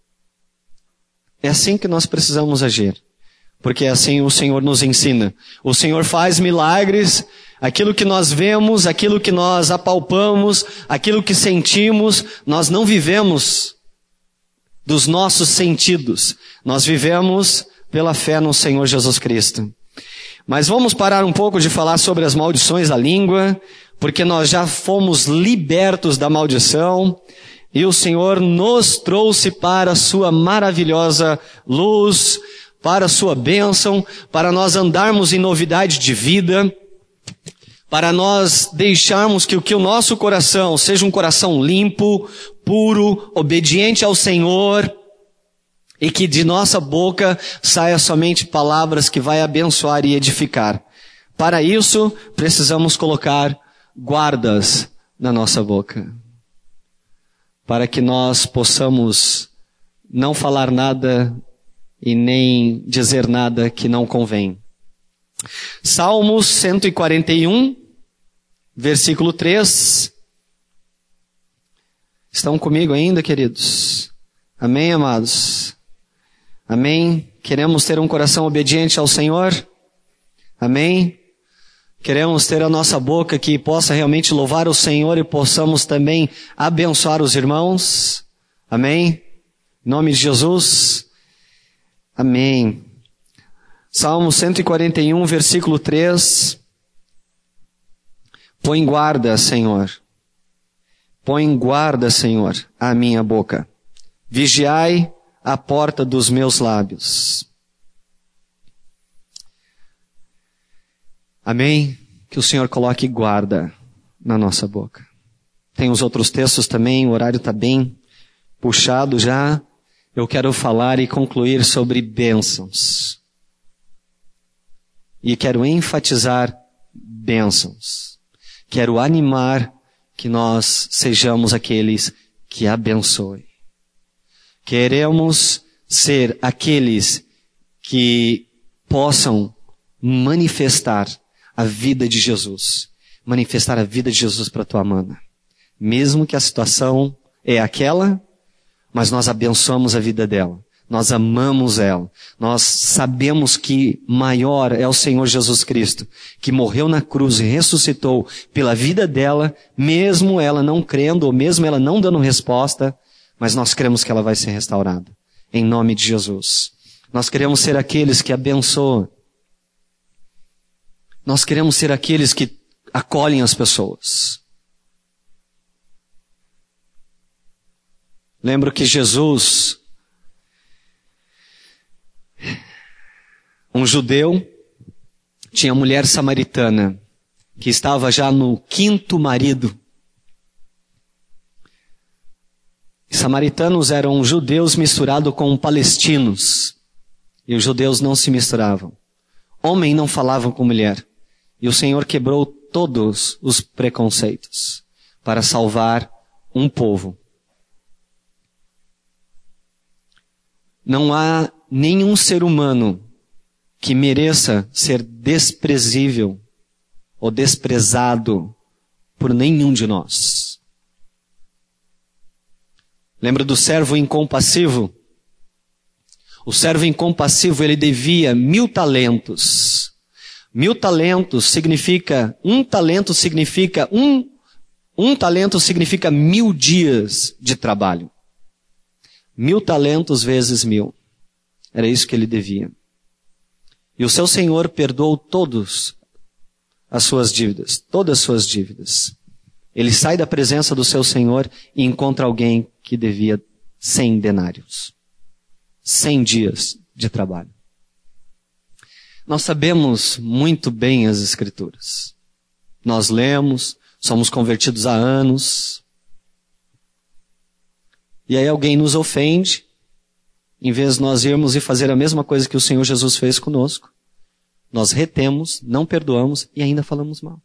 É assim que nós precisamos agir, porque é assim o Senhor nos ensina. O Senhor faz milagres, aquilo que nós vemos, aquilo que nós apalpamos, aquilo que sentimos, nós não vivemos dos nossos sentidos. Nós vivemos pela fé no Senhor Jesus Cristo. Mas vamos parar um pouco de falar sobre as maldições da língua, porque nós já fomos libertos da maldição e o Senhor nos trouxe para a sua maravilhosa luz, para a sua bênção, para nós andarmos em novidade de vida, para nós deixarmos que o que o nosso coração seja um coração limpo, puro, obediente ao Senhor, e que de nossa boca saia somente palavras que vai abençoar e edificar. Para isso, precisamos colocar guardas na nossa boca, para que nós possamos não falar nada e nem dizer nada que não convém. Salmos cento e quarenta e um, versículo três. Estão comigo ainda, queridos? Amém, amados? Amém? Queremos ter um coração obediente ao Senhor? Amém? Queremos ter a nossa boca que possa realmente louvar o Senhor e possamos também abençoar os irmãos? Amém? Em nome de Jesus? Amém. Salmo cento e quarenta e um, versículo três. Põe guarda, Senhor. Põe guarda, Senhor, a minha boca. Vigiai a porta dos meus lábios. Amém? Que o Senhor coloque guarda na nossa boca. Tem os outros textos também, o horário está bem puxado já. Eu quero falar e concluir sobre bênçãos. E quero enfatizar bênçãos. Quero animar que nós sejamos aqueles que abençoem. Queremos ser aqueles que possam manifestar a vida de Jesus. Manifestar a vida de Jesus para a tua mana. Mesmo que a situação é aquela, mas nós abençoamos a vida dela. Nós amamos ela. Nós sabemos que maior é o Senhor Jesus Cristo, que morreu na cruz e ressuscitou pela vida dela, mesmo ela não crendo, ou mesmo ela não dando resposta, mas nós cremos que ela vai ser restaurada. Em nome de Jesus. Nós queremos ser aqueles que abençoam. Nós queremos ser aqueles que acolhem as pessoas. Lembro que Jesus, um judeu, tinha mulher samaritana, que estava já no quinto marido. Samaritanos eram judeus misturados com palestinos. E os judeus não se misturavam. Homem não falavam com mulher. E o Senhor quebrou todos os preconceitos para salvar um povo. Não há nenhum ser humano que mereça ser desprezível ou desprezado por nenhum de nós. Lembra do servo incompassivo? O servo incompassivo, ele devia mil talentos. Mil talentos significa, um talento significa, um, um talento significa mil dias de trabalho. Mil talentos vezes mil. Era isso que ele devia. E o seu Senhor perdoou todas as suas dívidas, todas as suas dívidas. Ele sai da presença do seu Senhor e encontra alguém que devia cem denários. Cem dias de trabalho. Nós sabemos muito bem as Escrituras. Nós lemos, somos convertidos há anos. E aí alguém nos ofende, em vez de nós irmos e fazer a mesma coisa que o Senhor Jesus fez conosco, nós retemos, não perdoamos e ainda falamos mal.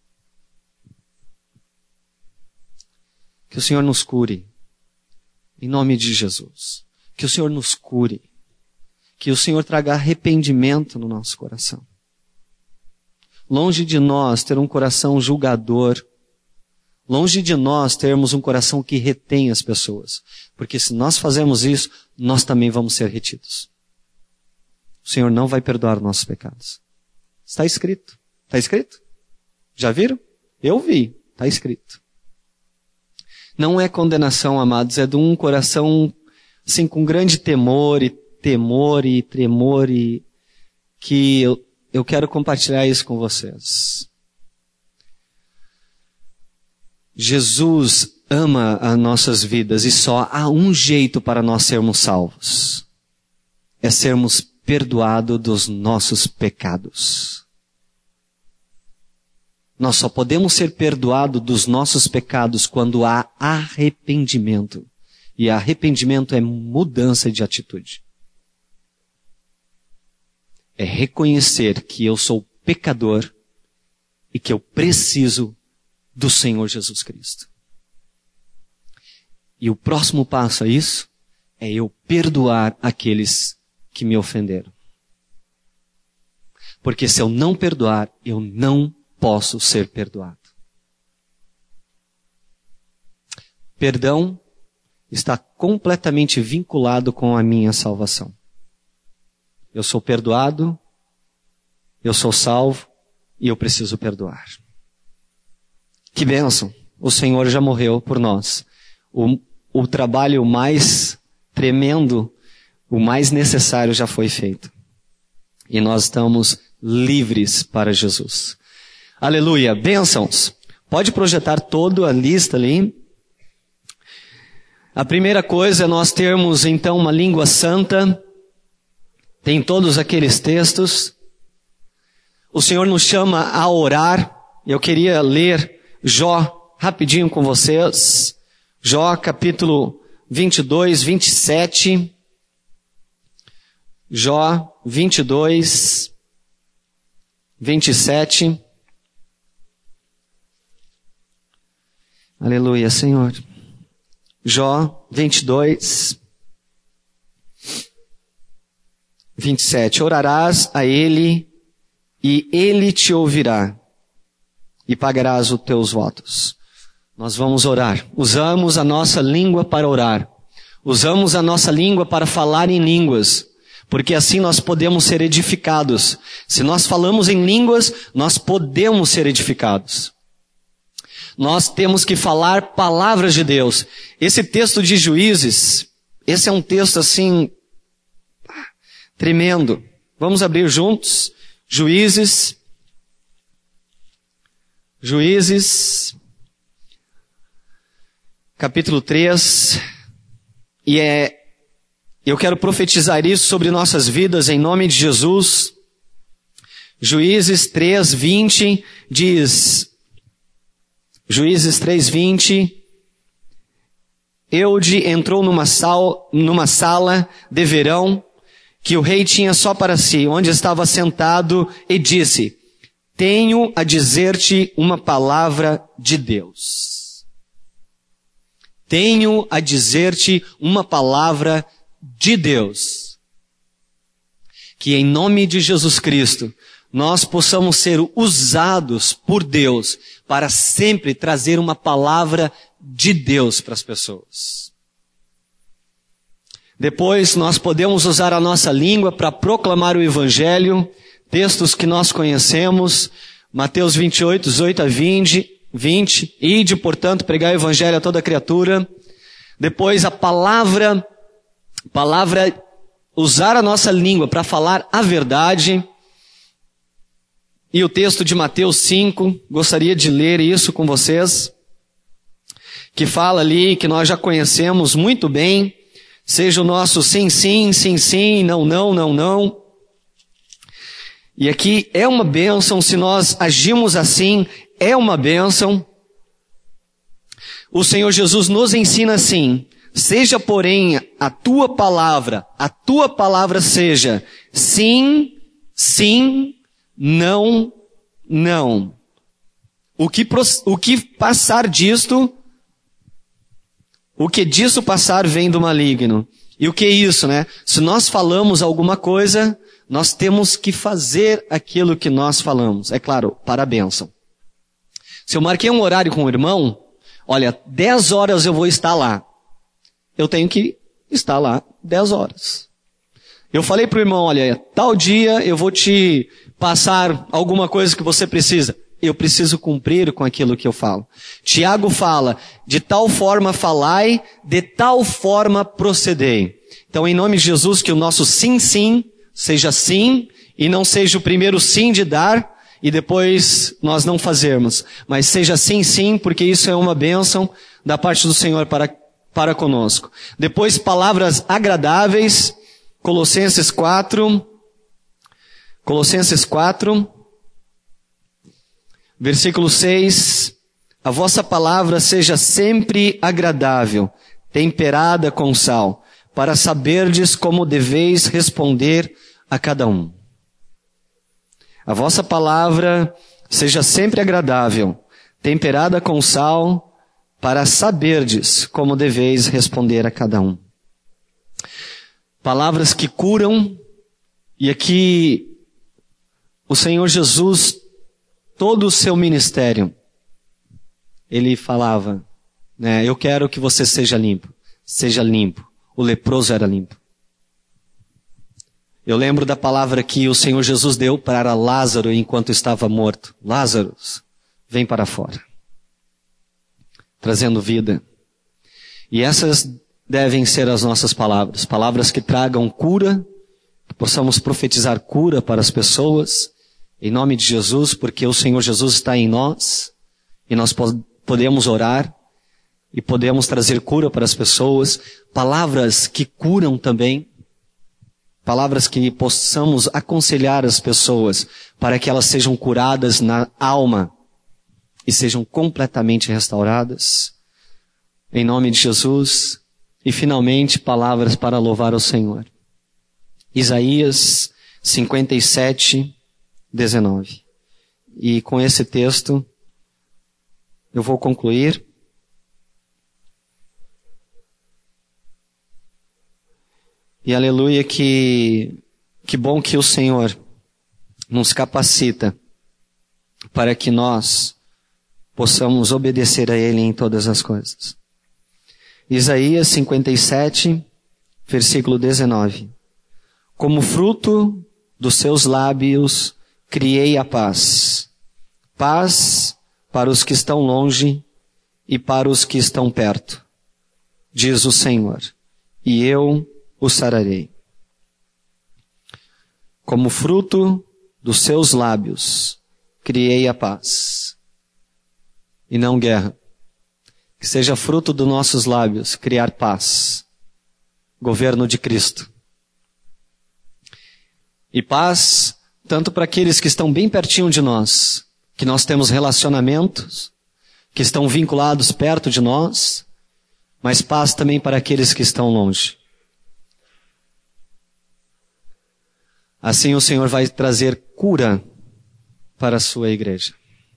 Que o Senhor nos cure, em nome de Jesus. Que o Senhor nos cure. Que o Senhor traga arrependimento no nosso coração. Longe de nós ter um coração julgador. Longe de nós termos um coração que retém as pessoas. Porque se nós fazemos isso, nós também vamos ser retidos. O Senhor não vai perdoar nossos pecados. Está escrito. Está escrito? Já viram? Eu vi. Está escrito. Não é condenação, amados, é de um coração assim, com grande temor e temor e tremor e que eu, eu quero compartilhar isso com vocês. Jesus ama as nossas vidas e só há um jeito para nós sermos salvos. É sermos perdoados dos nossos pecados. Nós só podemos ser perdoados dos nossos pecados quando há arrependimento. E arrependimento é mudança de atitude. É reconhecer que eu sou pecador e que eu preciso do Senhor Jesus Cristo. E o próximo passo a isso é eu perdoar aqueles que me ofenderam. Porque se eu não perdoar, eu não posso ser perdoado. Perdão está completamente vinculado com a minha salvação. Eu sou perdoado, eu sou salvo e eu preciso perdoar. Que bênção! O Senhor já morreu por nós. O, o trabalho mais tremendo, o mais necessário já foi feito. E nós estamos livres para Jesus. Aleluia! Bênçãos! Pode projetar toda a lista ali. A primeira coisa é nós termos então uma língua santa. Tem todos aqueles textos. O Senhor nos chama a orar. Eu queria ler Jó rapidinho com vocês. Jó capítulo vinte e dois, vinte e sete. Jó vinte e dois, vinte e sete. Aleluia, Senhor. Jó vinte e dois, vinte e sete. Orarás a ele e ele te ouvirá e pagarás os teus votos. Nós vamos orar. Usamos a nossa língua para orar. Usamos a nossa língua para falar em línguas, porque assim nós podemos ser edificados. Se nós falamos em línguas, nós podemos ser edificados. Nós temos que falar palavras de Deus. Esse texto de Juízes, esse é um texto assim tremendo. Vamos abrir juntos. Juízes. Juízes. Capítulo três. E é, eu quero profetizar isso sobre nossas vidas em nome de Jesus. Juízes três, vinte diz, Juízes três, vinte, Eude entrou numa, sal, numa sala de verão que o rei tinha só para si, onde estava sentado, e disse, tenho a dizer-te uma palavra de Deus. Tenho a dizer-te uma palavra de Deus. Que em nome de Jesus Cristo, nós possamos ser usados por Deus para sempre trazer uma palavra de Deus para as pessoas. Depois, nós podemos usar a nossa língua para proclamar o Evangelho, textos que nós conhecemos, Mateus vinte e oito, dezoito a vinte, vinte, ide, portanto, pregar o Evangelho a toda criatura. Depois, a palavra, palavra, usar a nossa língua para falar a verdade. E o texto de Mateus cinco, gostaria de ler isso com vocês, que fala ali, que nós já conhecemos muito bem, seja o nosso sim, sim, sim, sim, não, não, não, não. E aqui é uma bênção, se nós agimos assim, é uma bênção. O Senhor Jesus nos ensina assim, seja porém a tua palavra, a tua palavra seja sim, sim, não, não. O que, o que passar disto, o que disso passar vem do maligno. E o que é isso, né? Se nós falamos alguma coisa, nós temos que fazer aquilo que nós falamos. É claro, para a bênção. Se eu marquei um horário com o irmão, olha, dez horas eu vou estar lá. Eu tenho que estar lá dez horas. Eu falei para o irmão, olha, tal dia eu vou te passar alguma coisa que você precisa. Eu preciso cumprir com aquilo que eu falo. Tiago fala, de tal forma falai, de tal forma procedei. Então, em nome de Jesus, que o nosso sim, sim, seja sim, e não seja o primeiro sim de dar, e depois nós não fazermos. Mas seja sim, sim, porque isso é uma bênção da parte do Senhor para, para conosco. Depois, palavras agradáveis, Colossenses quatro, Colossenses quatro, versículo seis, a vossa palavra seja sempre agradável, temperada com sal, para saberdes como deveis responder a cada um. A vossa palavra seja sempre agradável, temperada com sal, para saberdes como deveis responder a cada um. Palavras que curam, e aqui o Senhor Jesus, todo o seu ministério, ele falava, né, eu quero que você seja limpo, seja limpo. O leproso era limpo. Eu lembro da palavra que o Senhor Jesus deu para Lázaro enquanto estava morto. Lázaro, vem para fora. Trazendo vida. E essas devem ser as nossas palavras. Palavras que tragam cura, que possamos profetizar cura para as pessoas, em nome de Jesus, porque o Senhor Jesus está em nós, e nós podemos orar, e podemos trazer cura para as pessoas. Palavras que curam também. Palavras que possamos aconselhar as pessoas para que elas sejam curadas na alma e sejam completamente restauradas. Em nome de Jesus. E finalmente, palavras para louvar o Senhor. Isaías cinquenta e sete, dezenove. E com esse texto, eu vou concluir. E aleluia, que, que bom que o Senhor nos capacita para que nós possamos obedecer a Ele em todas as coisas. Isaías cinquenta e sete, versículo dezenove. Como fruto dos seus lábios criei a paz. Paz para os que estão longe e para os que estão perto, diz o Senhor. E eu o sararei. como fruto dos seus lábios, criei a paz, e não guerra. Que seja fruto dos nossos lábios, criar paz, governo de Cristo. E paz, tanto para aqueles que estão bem pertinho de nós, que nós temos relacionamentos, que estão vinculados perto de nós, mas paz também para aqueles que estão longe. Assim o Senhor vai trazer cura para a sua igreja.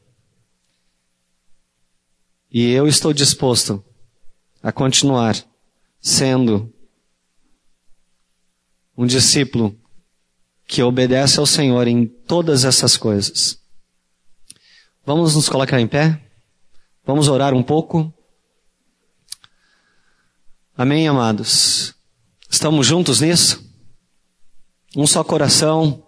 E eu estou disposto a continuar sendo um discípulo que obedece ao Senhor em todas essas coisas. Vamos nos colocar em pé? Vamos orar um pouco? Amém, amados? Estamos juntos nisso? Um só coração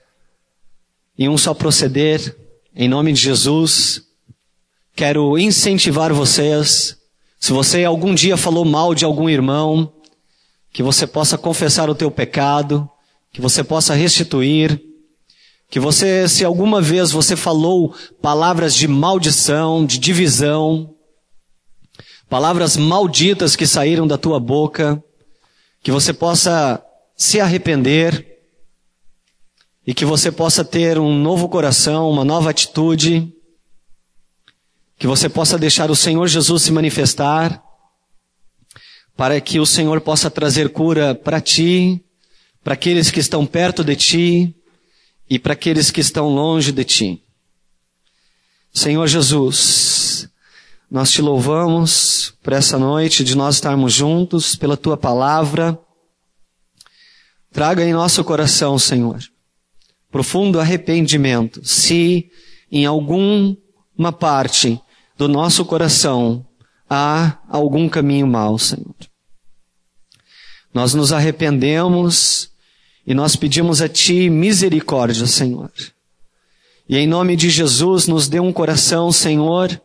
e um só proceder, em nome de Jesus. Quero incentivar vocês, se você algum dia falou mal de algum irmão, que você possa confessar o teu pecado, que você possa restituir, que você, se alguma vez você falou palavras de maldição, de divisão, palavras malditas que saíram da tua boca, que você possa se arrepender e que você possa ter um novo coração, uma nova atitude, que você possa deixar o Senhor Jesus se manifestar, para que o Senhor possa trazer cura para ti, para aqueles que estão perto de ti e para aqueles que estão longe de ti. Senhor Jesus, nós te louvamos por essa noite de nós estarmos juntos, pela tua palavra. Traga em nosso coração, Senhor, profundo arrependimento, se em alguma parte do nosso coração há algum caminho mau, Senhor. Nós nos arrependemos e nós pedimos a Ti misericórdia, Senhor. E em nome de Jesus, nos dê um coração, Senhor,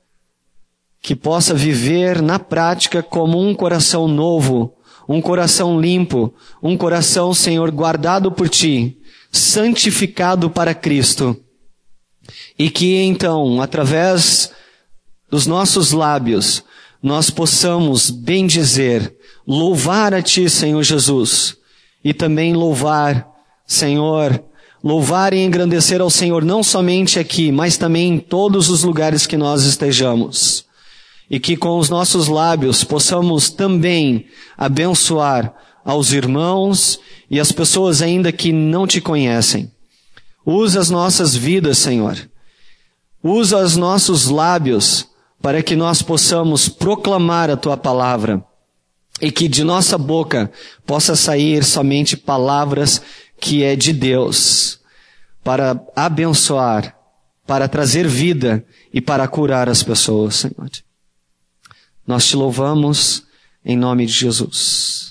que possa viver na prática como um coração novo, um coração limpo, um coração, Senhor, guardado por Ti, santificado para Cristo. E que então, através dos nossos lábios, nós possamos bendizer, louvar a Ti, Senhor Jesus, e também louvar, Senhor, louvar e engrandecer ao Senhor não somente aqui, mas também em todos os lugares que nós estejamos. E que com os nossos lábios possamos também abençoar aos irmãos e as pessoas ainda que não Te conhecem. Usa as nossas vidas, Senhor. Usa os nossos lábios para que nós possamos proclamar a Tua palavra e que de nossa boca possa sair somente palavras que é de Deus, para abençoar, para trazer vida e para curar as pessoas, Senhor. Nós Te louvamos em nome de Jesus.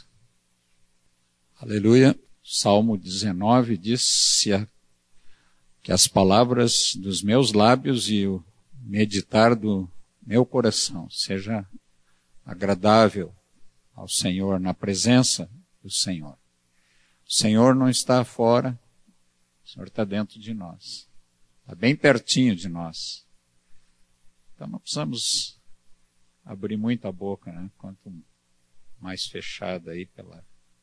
Aleluia. Salmo dezenove diz que as palavras dos meus lábios e o meditar do meu coração seja agradável ao Senhor, na presença do Senhor. O Senhor não está fora, o Senhor está dentro de nós. Está bem pertinho de nós. Então não precisamos abrir muito a boca, né? Quanto mais fechada aí pela...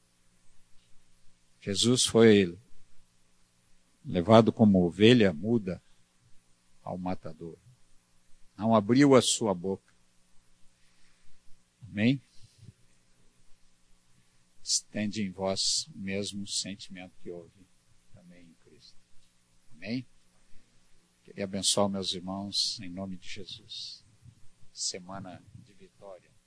Jesus foi levado como ovelha muda ao matador. Não abriu a sua boca. Amém? Estende em vós o mesmo sentimento que houve também em Cristo. Amém? Queria abençoar meus irmãos em nome de Jesus. Semana de vitória.